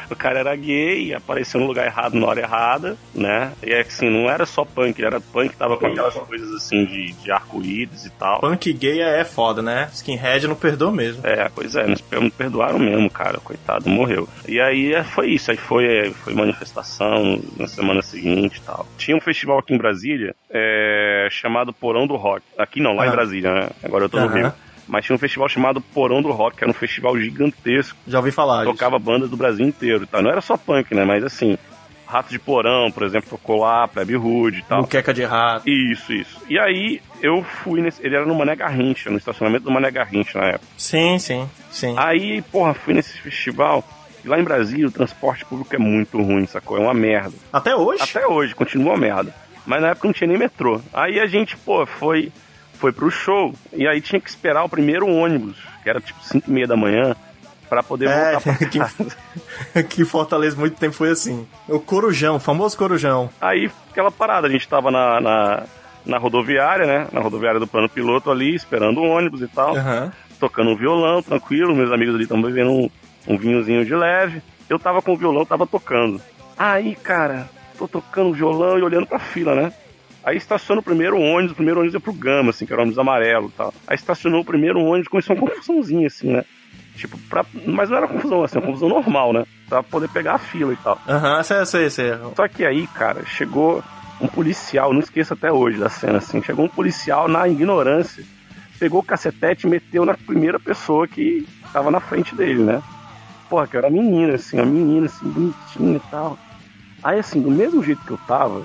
O cara era gay, apareceu no lugar errado na hora errada, né? E assim, não era só punk, era punk que tava com aquelas coisas assim de, de arco-íris e tal. Punk gay é foda, né? Skinhead não perdoa mesmo. É, pois é, não perdoaram mesmo, cara, coitado, morreu. E aí foi isso, aí foi, foi manifestação na semana seguinte e tal. Tinha um festival aqui em Brasília, é, chamado Porão do Rock. Aqui não, lá ah. em Brasília, né? Agora eu tô no Rio. Mas tinha um festival chamado Porão do Rock, que era um festival gigantesco. Já ouvi falar. Tocava isso. bandas do Brasil inteiro, tá? Não era só punk, né? Mas assim, Rato de Porão, por exemplo, tocou lá, Plebe Rude e tal. Muqueca de Rato. Isso, isso. E aí eu fui nesse... Ele era no Mané Garrincha, no estacionamento do Mané Garrincha na época. Sim, sim, sim. Aí, porra, fui nesse festival. E lá em Brasília o transporte público é muito ruim, sacou? É uma merda. Até hoje? Até hoje, continua uma merda. Mas na época não tinha nem metrô. Aí a gente, pô, foi... Foi pro show, e aí tinha que esperar o primeiro ônibus, que era tipo cinco e meia da manhã, pra poder é, voltar pra casa. Aqui em Fortaleza muito tempo foi assim. O Corujão, o famoso Corujão. Aí, aquela parada, a gente tava na, na, na rodoviária, né? Na rodoviária do plano piloto ali, esperando o ônibus e tal. Uhum. Tocando um violão, tranquilo, meus amigos ali estão bebendo um, um vinhozinho de leve. Eu tava com o violão, tava tocando. Aí, cara, tô tocando o violão e olhando pra fila, né? Aí estaciona o primeiro ônibus, o primeiro ônibus é pro Gama, assim, que era o ônibus amarelo e tal. Aí estacionou o primeiro ônibus, começou uma confusãozinha, assim, né? Tipo, pra... mas não era confusão, assim, uma confusão normal, né? Pra poder pegar a fila e tal. Aham, uhum, sei, sei, sei. Só que aí, cara, chegou um policial, não esqueço até hoje da cena, assim, chegou um policial na ignorância, pegou o cacetete e meteu na primeira pessoa que tava na frente dele, né? Porra, que era uma menina, assim, uma menina, assim, bonitinha e tal. Aí, assim, do mesmo jeito que eu tava,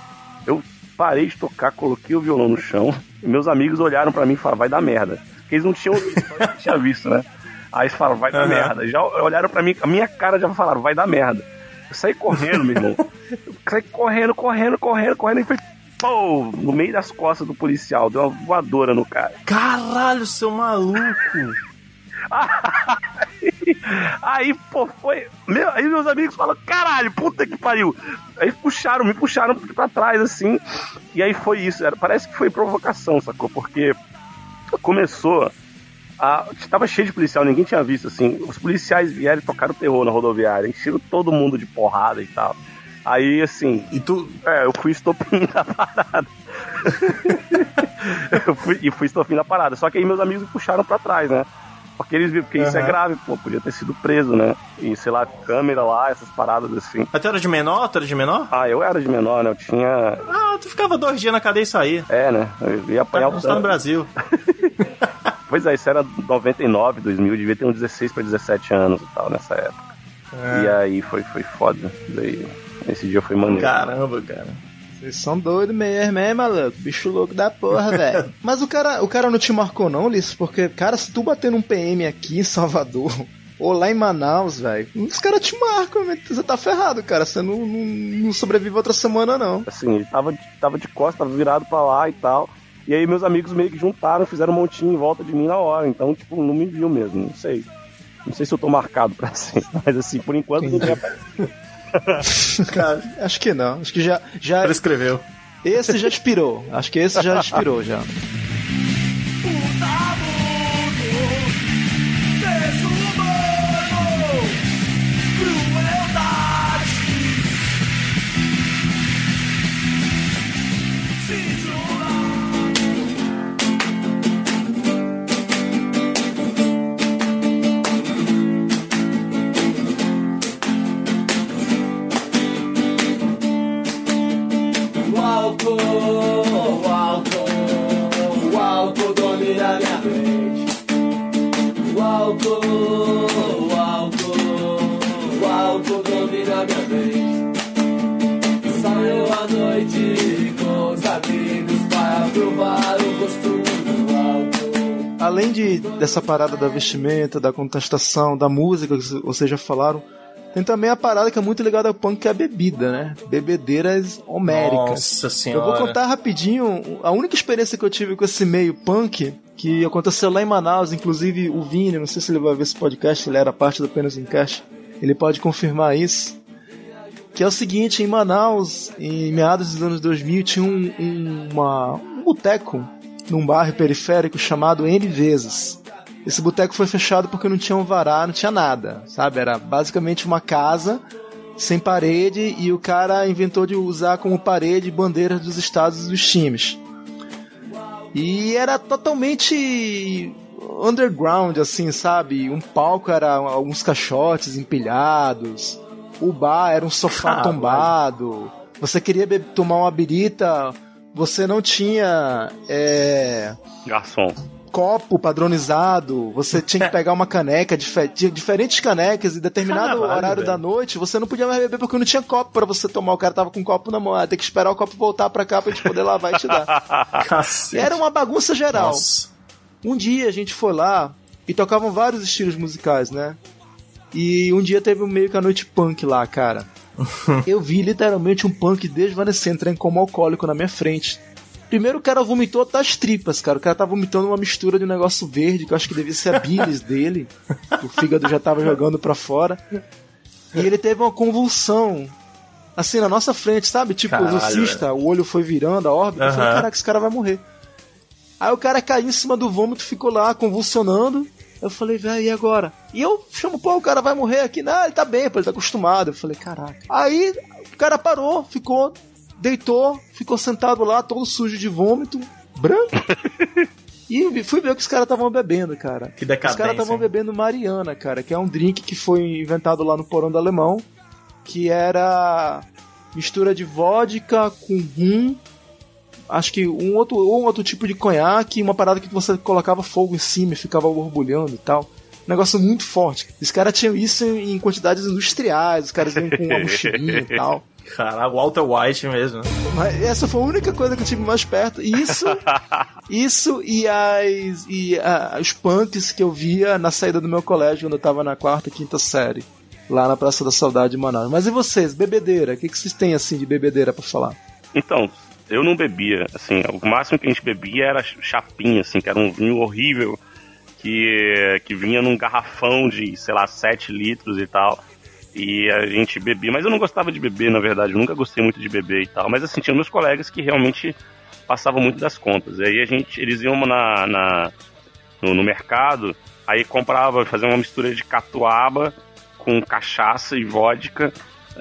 eu parei de tocar, coloquei o violão no chão, e meus amigos olharam pra mim e falaram, vai dar merda. Porque eles não tinham visto, eu não tinha visto, né? Aí eles falaram, vai dar uhum. merda. Já olharam pra mim, a minha cara já falaram, vai dar merda. Eu saí correndo, meu irmão. Eu saí correndo, correndo, correndo, correndo, e foi, pô, no meio das costas do policial, deu uma voadora no cara. Caralho, seu maluco! Aí, pô, foi. Meu, aí meus amigos falam, caralho, puta que pariu. Aí puxaram, me puxaram pra trás, assim. E aí foi isso. Era, parece que foi provocação, sacou? Porque começou. A, tava cheio de policial, ninguém tinha visto, assim. Os policiais vieram e tocaram terror na rodoviária, encheram todo mundo de porrada e tal. Aí, assim. E tu? É, eu fui estopim da parada. eu fui, e fui estopim da parada. Só que aí meus amigos me puxaram pra trás, né? Porque eles viram, porque uhum. isso é grave, pô, podia ter sido preso, né? E, sei lá, câmera lá, essas paradas assim. Mas tu era de menor? Tu era de menor? Ah, eu era de menor, né? Eu tinha... Ah, tu ficava dois dias na cadeia e saía. É, né? Eu ia apanhar o... Tá no Brasil. Pois é, isso era noventa e nove, dois mil, eu devia ter uns dezesseis pra dezessete anos e tal, nessa época. É. E aí foi, foi foda. Daí, esse dia foi maneiro. Caramba, cara. Vocês são doidos mesmo, hein, maluco? Bicho louco da porra, velho. Mas o cara, o cara não te marcou não, Ulisses? Porque, cara, se tu bater num P M aqui em Salvador, ou lá em Manaus, velho, os caras te marcam, véio. Você tá ferrado, cara. Você não, não, não sobrevive outra semana, não. Assim, ele tava, tava de costas, tava virado pra lá e tal. E aí meus amigos meio que juntaram, fizeram um montinho em volta de mim na hora. Então, tipo, não me viu mesmo, não sei. Não sei se eu tô marcado pra sempre, mas assim, por enquanto não tem aparecido. Cara, acho que não. Acho que já. já prescreveu. Esse já expirou. Acho que esse já expirou já. Além de, dessa parada da vestimenta, da contestação, da música que vocês já falaram, tem também a parada que é muito ligada ao punk, que é a bebida, né? Bebedeiras homéricas. Nossa senhora. Eu vou contar rapidinho a única experiência que eu tive com esse meio punk, que aconteceu lá em Manaus, inclusive o Vini, não sei se ele vai ver esse podcast, ele era parte do Apenas Encaixe, ele pode confirmar isso. Que é o seguinte, em Manaus, em meados dos anos dois mil, tinha um, um, uma, um boteco num bairro periférico chamado N vezes. esse boteco foi fechado porque não tinha um vará, não tinha nada, sabe? Era basicamente uma casa sem parede e o cara inventou de usar como parede bandeiras dos estados e dos times. E era totalmente underground, assim, sabe? Um palco era alguns caixotes empilhados, o bar era um sofá Caralho. tombado, você queria beber, tomar uma birita, você não tinha é... garçom, copo padronizado, você tinha que pegar uma caneca, dif- diferentes canecas, e em determinado Caralho, horário velho. da noite você não podia mais beber porque não tinha copo pra você tomar, o cara tava com um copo na mão, ah, tem que esperar o copo voltar pra cá pra gente poder lavar e te dar. E era uma bagunça geral. Nossa. Um dia a gente foi lá e tocavam vários estilos musicais, né? E um dia teve um meio que a noite punk lá, cara. Eu vi literalmente um punk desvanecendo, entrando como alcoólico na minha frente. Primeiro o cara vomitou das tripas, cara. O cara tava vomitando uma mistura de um negócio verde, que eu acho que devia ser a bilis dele. O fígado já tava jogando pra fora. E ele teve uma convulsão, assim, na nossa frente, sabe? Tipo, o exorcista, o olho foi virando, a órbita. Uhum. Eu falei, caraca, esse cara vai morrer. Aí o cara caiu em cima do vômito, ficou lá, convulsionando. Eu falei, velho, e agora? E eu chamo, pô, o cara vai morrer aqui. Não, ele tá bem, pô, ele tá acostumado. Eu falei, caraca. Aí o cara parou, ficou... deitou, ficou sentado lá, todo sujo de vômito, branco. E fui ver o que os caras estavam bebendo, cara. Que decadência. Os caras estavam bebendo Mariana, cara, que é um drink que foi inventado lá no porão do Alemão, que era mistura de vodka com rum, acho que um outro, um outro tipo de conhaque, uma parada que você colocava fogo em cima e ficava borbulhando e tal. Negócio muito forte. Os caras tinham isso em quantidades industriais, os caras vinham com uma mochilinha e tal. Caralho, Walter White mesmo. Mas essa foi a única coisa que eu tive mais perto. Isso, isso e, as, e a, os punks que eu via na saída do meu colégio quando eu tava na quarta, quinta série. Lá na Praça da Saudade de Manaus. Mas e vocês? Bebedeira? O que, que vocês têm assim de bebedeira pra falar? Então, eu não bebia. Assim, o máximo que a gente bebia era chapinha, assim, que era um vinho horrível que, que vinha num garrafão de, sei lá, sete litros e tal. E a gente bebia, mas eu não gostava de beber, na verdade, eu nunca gostei muito de beber e tal, mas assim, tinha meus colegas que realmente passavam muito das contas, e aí a gente, eles iam na, na, no, no mercado, aí comprava, fazia uma mistura de catuaba com cachaça e vodka,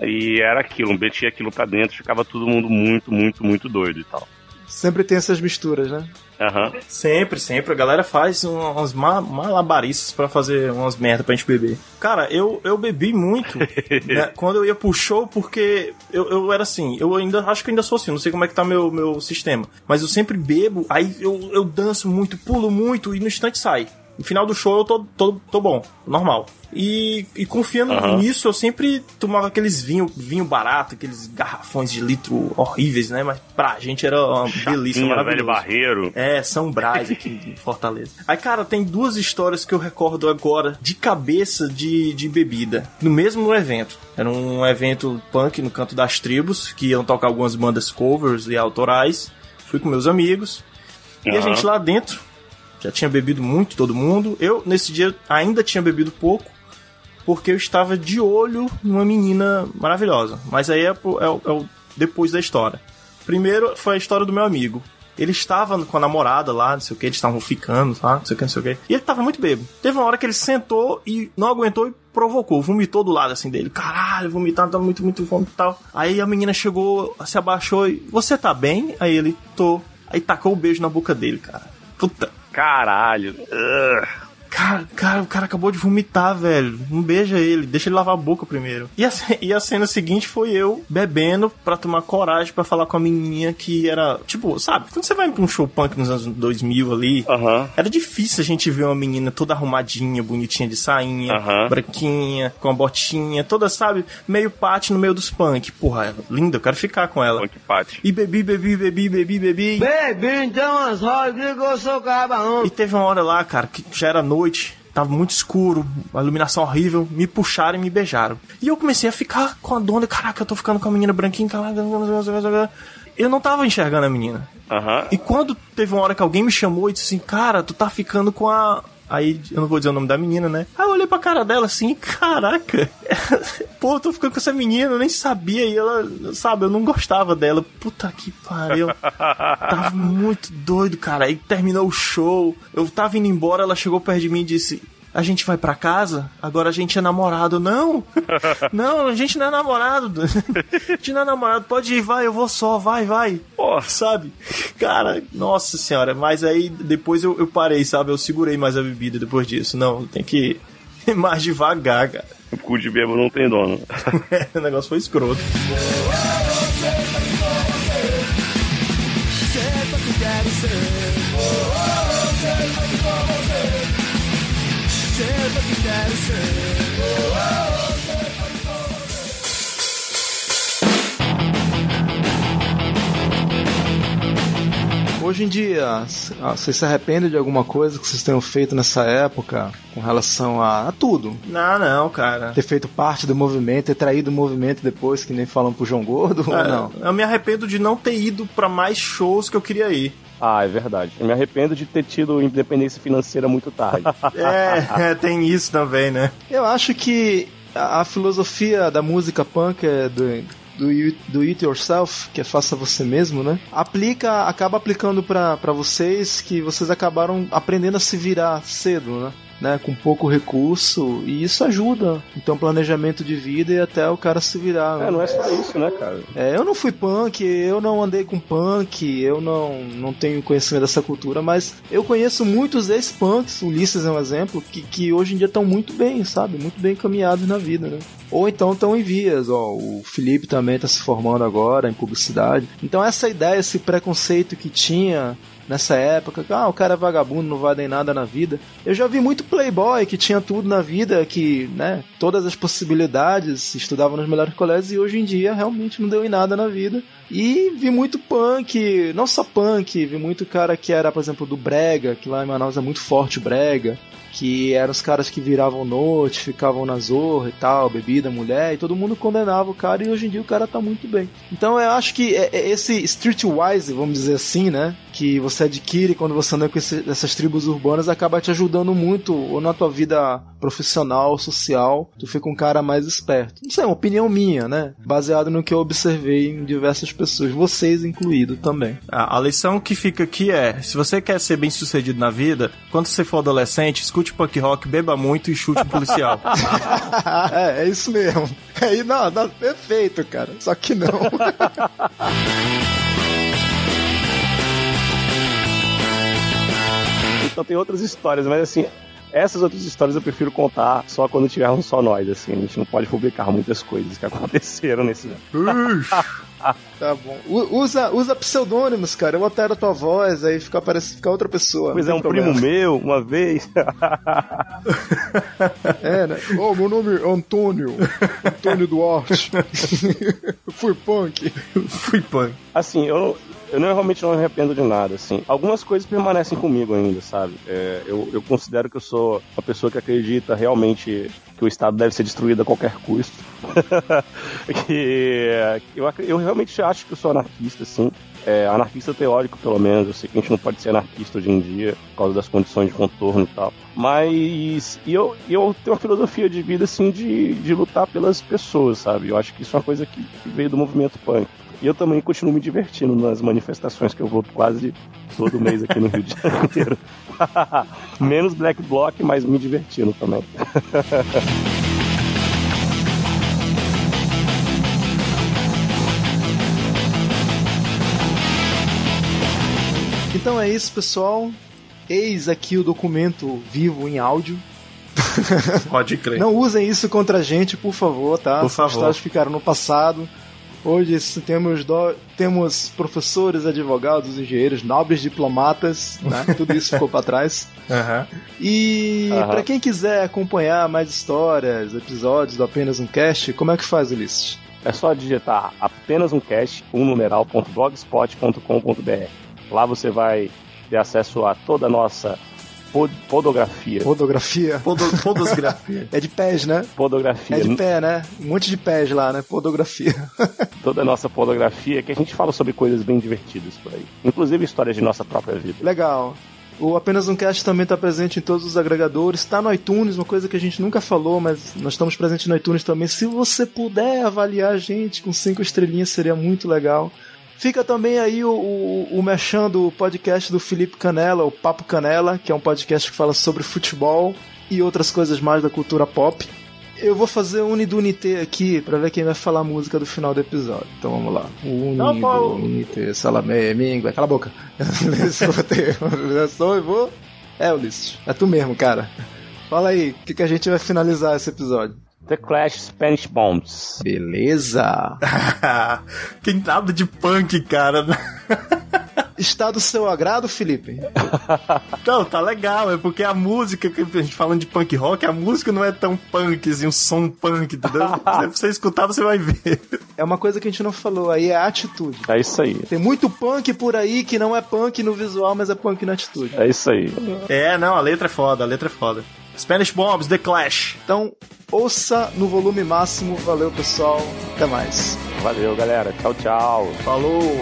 e era aquilo, metia aquilo pra dentro, ficava todo mundo muito, muito, muito doido e tal. Sempre tem essas misturas, né? Uhum. Sempre, sempre. A galera faz umas malabarices pra fazer umas merda pra gente beber. Cara, eu, eu bebi muito né, quando eu ia pro show, porque eu, eu era assim, eu ainda acho que ainda sou assim, não sei como é que tá meu, meu sistema. Mas eu sempre bebo, aí eu, eu danço muito, pulo muito e no instante sai. No final do show eu tô, tô, tô bom, normal. E, e confiando uhum. nisso, eu sempre tomava aqueles vinho, vinho barato, aqueles garrafões de litro horríveis, né? Mas pra gente era uma delícia maravilhosa. Velho Barreiro. É, São Brás aqui em Fortaleza. Aí, cara, tem duas histórias que eu recordo agora de cabeça de, de bebida. No mesmo evento. Era um evento punk no Canto das Tribos, que iam tocar algumas bandas covers e autorais. Fui com meus amigos. Uhum. E a gente lá dentro já tinha bebido muito, todo mundo. Eu, nesse dia, ainda tinha bebido pouco, porque eu estava de olho numa menina maravilhosa. Mas aí é, é, é o depois da história. Primeiro foi a história do meu amigo. Ele estava com a namorada lá, não sei o que, eles estavam ficando, tá? Não sei o que, não sei o que. E ele estava muito bêbado. Teve uma hora que ele sentou e não aguentou e provocou. Vomitou do lado, assim, dele. Caralho, vomitando, tá muito, muito fome e tal. Aí a menina chegou, se abaixou e... Você tá bem? Aí ele, tô. Aí tacou o um beijo na boca dele, cara. Puta. Caralho. Ugh. Cara, cara, o cara acabou de vomitar, velho. Não beija ele, deixa ele lavar a boca primeiro. E a, e a cena seguinte foi eu bebendo pra tomar coragem pra falar com a menininha que era... Tipo, sabe? Quando você vai pra um show punk nos anos dois mil ali, uhum. era difícil a gente ver uma menina toda arrumadinha, bonitinha de sainha, uhum. branquinha, com a botinha, toda, sabe? Meio pate no meio dos punk. Porra, linda, eu quero ficar com ela. Punk pate. E bebi, bebi, bebi, bebi, bebi. Bebi, então as rodas que eu sou cabarão. E teve uma hora lá, cara, que já era noite. Noite, tava muito escuro, a iluminação horrível, me puxaram e me beijaram. E eu comecei a ficar com a dona, caraca, eu tô ficando com a menina branquinha, caraca, eu não tava enxergando a menina. Uhum. E quando teve uma hora que alguém me chamou e disse assim, cara, tu tá ficando com a... Aí, eu não vou dizer o nome da menina, né? Aí eu olhei pra cara dela assim, caraca, pô, eu tô ficando com essa menina, eu nem sabia, e ela, sabe, eu não gostava dela. Puta que pariu. Tava muito doido, cara. Aí terminou o show, eu tava indo embora, ela chegou perto de mim e disse: a gente vai pra casa? Agora a gente é namorado. Não, não, a gente não é namorado. A gente não é namorado, pode ir, vai, eu vou só, vai, vai. Pô, sabe? Cara, nossa senhora, mas aí depois eu, eu parei, sabe? Eu segurei mais a bebida depois disso. Não, tem que ir mais devagar, cara. O cu de bêbado não tem dono. O negócio foi escroto. Hoje em dia, vocês se arrependem de alguma coisa que vocês tenham feito nessa época com relação a, a tudo? Não, não, cara. Ter feito parte do movimento, ter traído o movimento depois, que nem falam pro João Gordo, é, ou não? Eu me arrependo de não ter ido pra mais shows que eu queria ir. Ah, é verdade. Eu me arrependo de ter tido independência financeira muito tarde. é, é, tem isso também, né? Eu acho que a, a filosofia da música punk é do... Do, do it yourself, que é faça você mesmo, né? Aplica, acaba aplicando pra, pra vocês, que vocês acabaram aprendendo a se virar cedo, né? Né, com pouco recurso, e isso ajuda. Então, planejamento de vida e até o cara se virar. É, né? não é só isso, né, cara? É, eu não fui punk, eu não andei com punk, eu não, não tenho conhecimento dessa cultura, mas eu conheço muitos ex-punks, o Ulisses é um exemplo, que, que hoje em dia estão muito bem, sabe? Muito bem encaminhados na vida, né? Ou então estão em vias, ó, o Felipe também está se formando agora em publicidade. Então essa ideia, esse preconceito que tinha nessa época, que ah, o cara é vagabundo, não vai dar nada na vida. Eu já vi muito playboy que tinha tudo na vida, que, né, todas as possibilidades, estudava nos melhores colégios, e hoje em dia realmente não deu em nada na vida. E vi muito punk, não só punk, vi muito cara que era, por exemplo, do brega, que lá em Manaus é muito forte o brega, que eram os caras que viravam noite, ficavam na zorra e tal, bebida, mulher, e todo mundo condenava o cara, e hoje em dia o cara tá muito bem. Então eu acho que esse streetwise, vamos dizer assim, né, que você adquire quando você anda com esse, essas tribos urbanas, acaba te ajudando muito, ou na tua vida profissional, social, tu fica um cara mais esperto. Não sei, é uma opinião minha, né, baseado no que eu observei em diversas pessoas, vocês incluídos também. A, a lição que fica aqui é, se você quer ser bem sucedido na vida, quando você for adolescente, escute punk rock, beba muito e chute um policial. é, é isso mesmo. Aí, não, não, perfeito, cara. Só que não. Então tem outras histórias, mas assim, essas outras histórias eu prefiro contar só quando tivermos só nós, assim. A gente não pode publicar muitas coisas que aconteceram nesse... Tá bom. Usa, usa pseudônimos, cara. Eu altero a tua voz, aí fica, parece, fica outra pessoa. Pois é, um problema. Primo meu, uma vez. É, né? Oh, meu nome é Antônio. Antônio Duarte. Fui punk. Fui punk. Assim, eu, eu não, realmente não me arrependo de nada, assim. Algumas coisas permanecem comigo ainda, sabe? É, eu, eu considero que eu sou uma pessoa que acredita realmente que o Estado deve ser destruído a qualquer custo. que, eu, eu realmente acho que eu sou anarquista, sim. É, anarquista teórico, pelo menos. Eu sei que a gente não pode ser anarquista hoje em dia, por causa das condições de contorno e tal. Mas e eu, eu tenho uma filosofia de vida, assim, de, de lutar pelas pessoas, sabe? Eu acho que isso é uma coisa que, que veio do movimento punk. E eu também continuo me divertindo nas manifestações que eu vou quase todo mês aqui no Rio de Janeiro. Menos Black Bloc, mas me divertindo também. Então é isso, pessoal. Eis aqui o documento vivo em áudio. Pode crer. Não usem isso contra a gente, por favor, tá? Por favor. As histórias ficaram no passado. Hoje temos, do... temos professores, advogados, engenheiros, nobres diplomatas, né? Tudo isso ficou para trás. Uhum. E uhum. para quem quiser acompanhar mais histórias, episódios do Apenas um Cast, como é que faz, Ulisses? É só digitar apenas um cast, um numeral ponto blogspot ponto com ponto b r. Lá você vai ter acesso a toda a nossa pod- podografia. Podografia? Podo- podosgrafia. É de pés, né? Podografia. É de pé, né? Um monte de pés lá, né? Podografia. Toda a nossa podografia, que a gente fala sobre coisas bem divertidas por aí. Inclusive histórias de nossa própria vida. Legal. O Apenas um Cast também está presente em todos os agregadores, está no iTunes, uma coisa que a gente nunca falou, mas nós estamos presentes no iTunes também. Se você puder avaliar a gente com cinco estrelinhas, seria muito legal. Fica também aí o, o, o merchan do podcast do Felipe Canella, o Papo Canela, que é um podcast que fala sobre futebol e outras coisas mais da cultura pop. Eu vou fazer o Unidunité aqui pra ver quem vai falar a música do final do episódio. Então vamos lá. Unidunité, Salamé, Mingua. Cala a boca. Eu vou. É, Ulisses. É tu mesmo, cara. Fala aí, o que, que a gente vai finalizar esse episódio? The Clash Spanish Bombs. Beleza. Que nada de punk, cara. Está do seu agrado, Felipe? Não, tá legal, é porque a música, que a gente falando de punk rock, a música não é tão punk, assim, um som punk, entendeu? Se você escutar, você vai ver. É uma coisa que a gente não falou, aí é a atitude. É isso aí. Tem muito punk por aí que não é punk no visual, mas é punk na atitude. É isso aí. É, não, a letra é foda, a letra é foda. Spanish Bombs, The Clash. Então, ouça no volume máximo. Valeu, pessoal. Até mais. Valeu, galera. Tchau, tchau. Falou.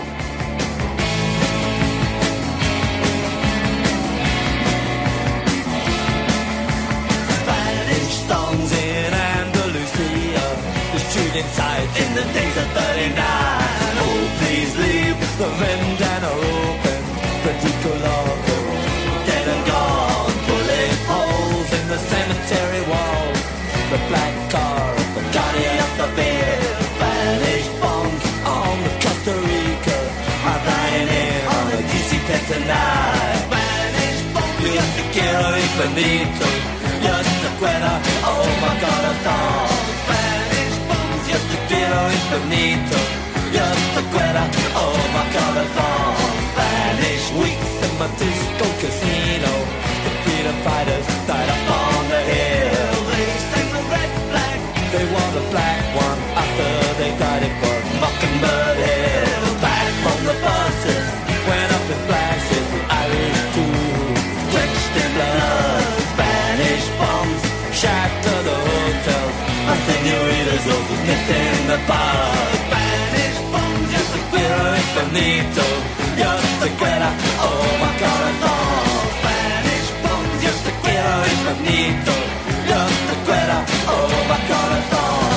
Songs in Andalusia, the shooting sides in the days of thirty-nine. Oh, please leave the vendana open, particular dead and gone, bullet holes in the cemetery walls, the black car, the guardian of the beer, Spanish bombs on the Costa Rica, I'm flying in on a D C ten tonight. Spanish bombs, you have to get away from me. Just a quitter, oh my corazón. Spanish bombs, just a quiero infinito. Just a quitter, oh my corazón. Spanish weeks in my disco casino. The freedom fighters died up on the hill. They sang the red flag, they wore the black one after they died it for Mockingbird Hill. Back from the buses, went up in flashes, the Irish too, drenched in blood. Spanish bombs shatter the hotels, my senoritas overnight in the bar. Spanish bombs, just a quiero infinito, just a quiero, oh my corazón. Spanish bombs, just a quiero infinito, just a quiero, oh my corazón.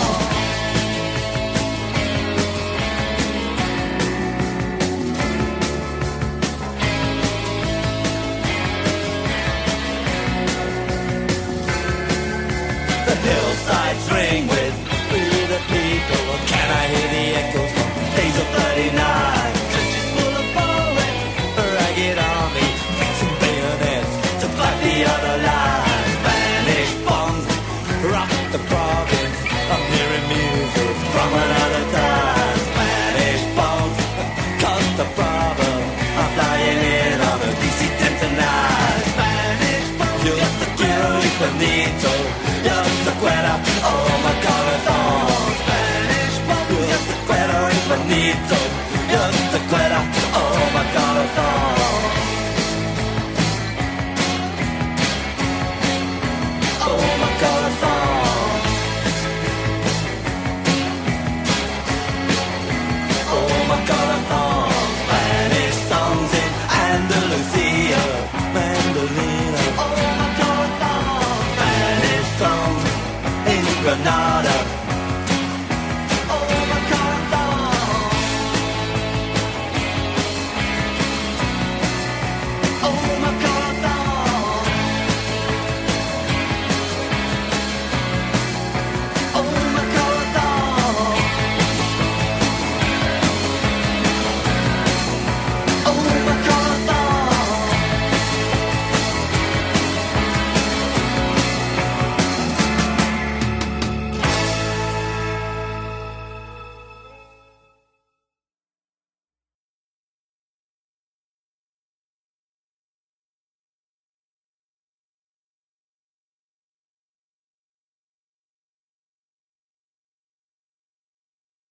The hillsides ring with the people. Can I hear the echoes from days of thirty-nine? Churches full of poets, a ragged army, fixing bayonets to fight the other line. Spanish bombs rock the province. I'm hearing music from another time. Spanish bombs cause the problem. I'm flying in on a D C ten tonight. Spanish bombs, just a quiero infinito. Just a quiero, oh my corazón. Spanish bombs, just a quiero infinito.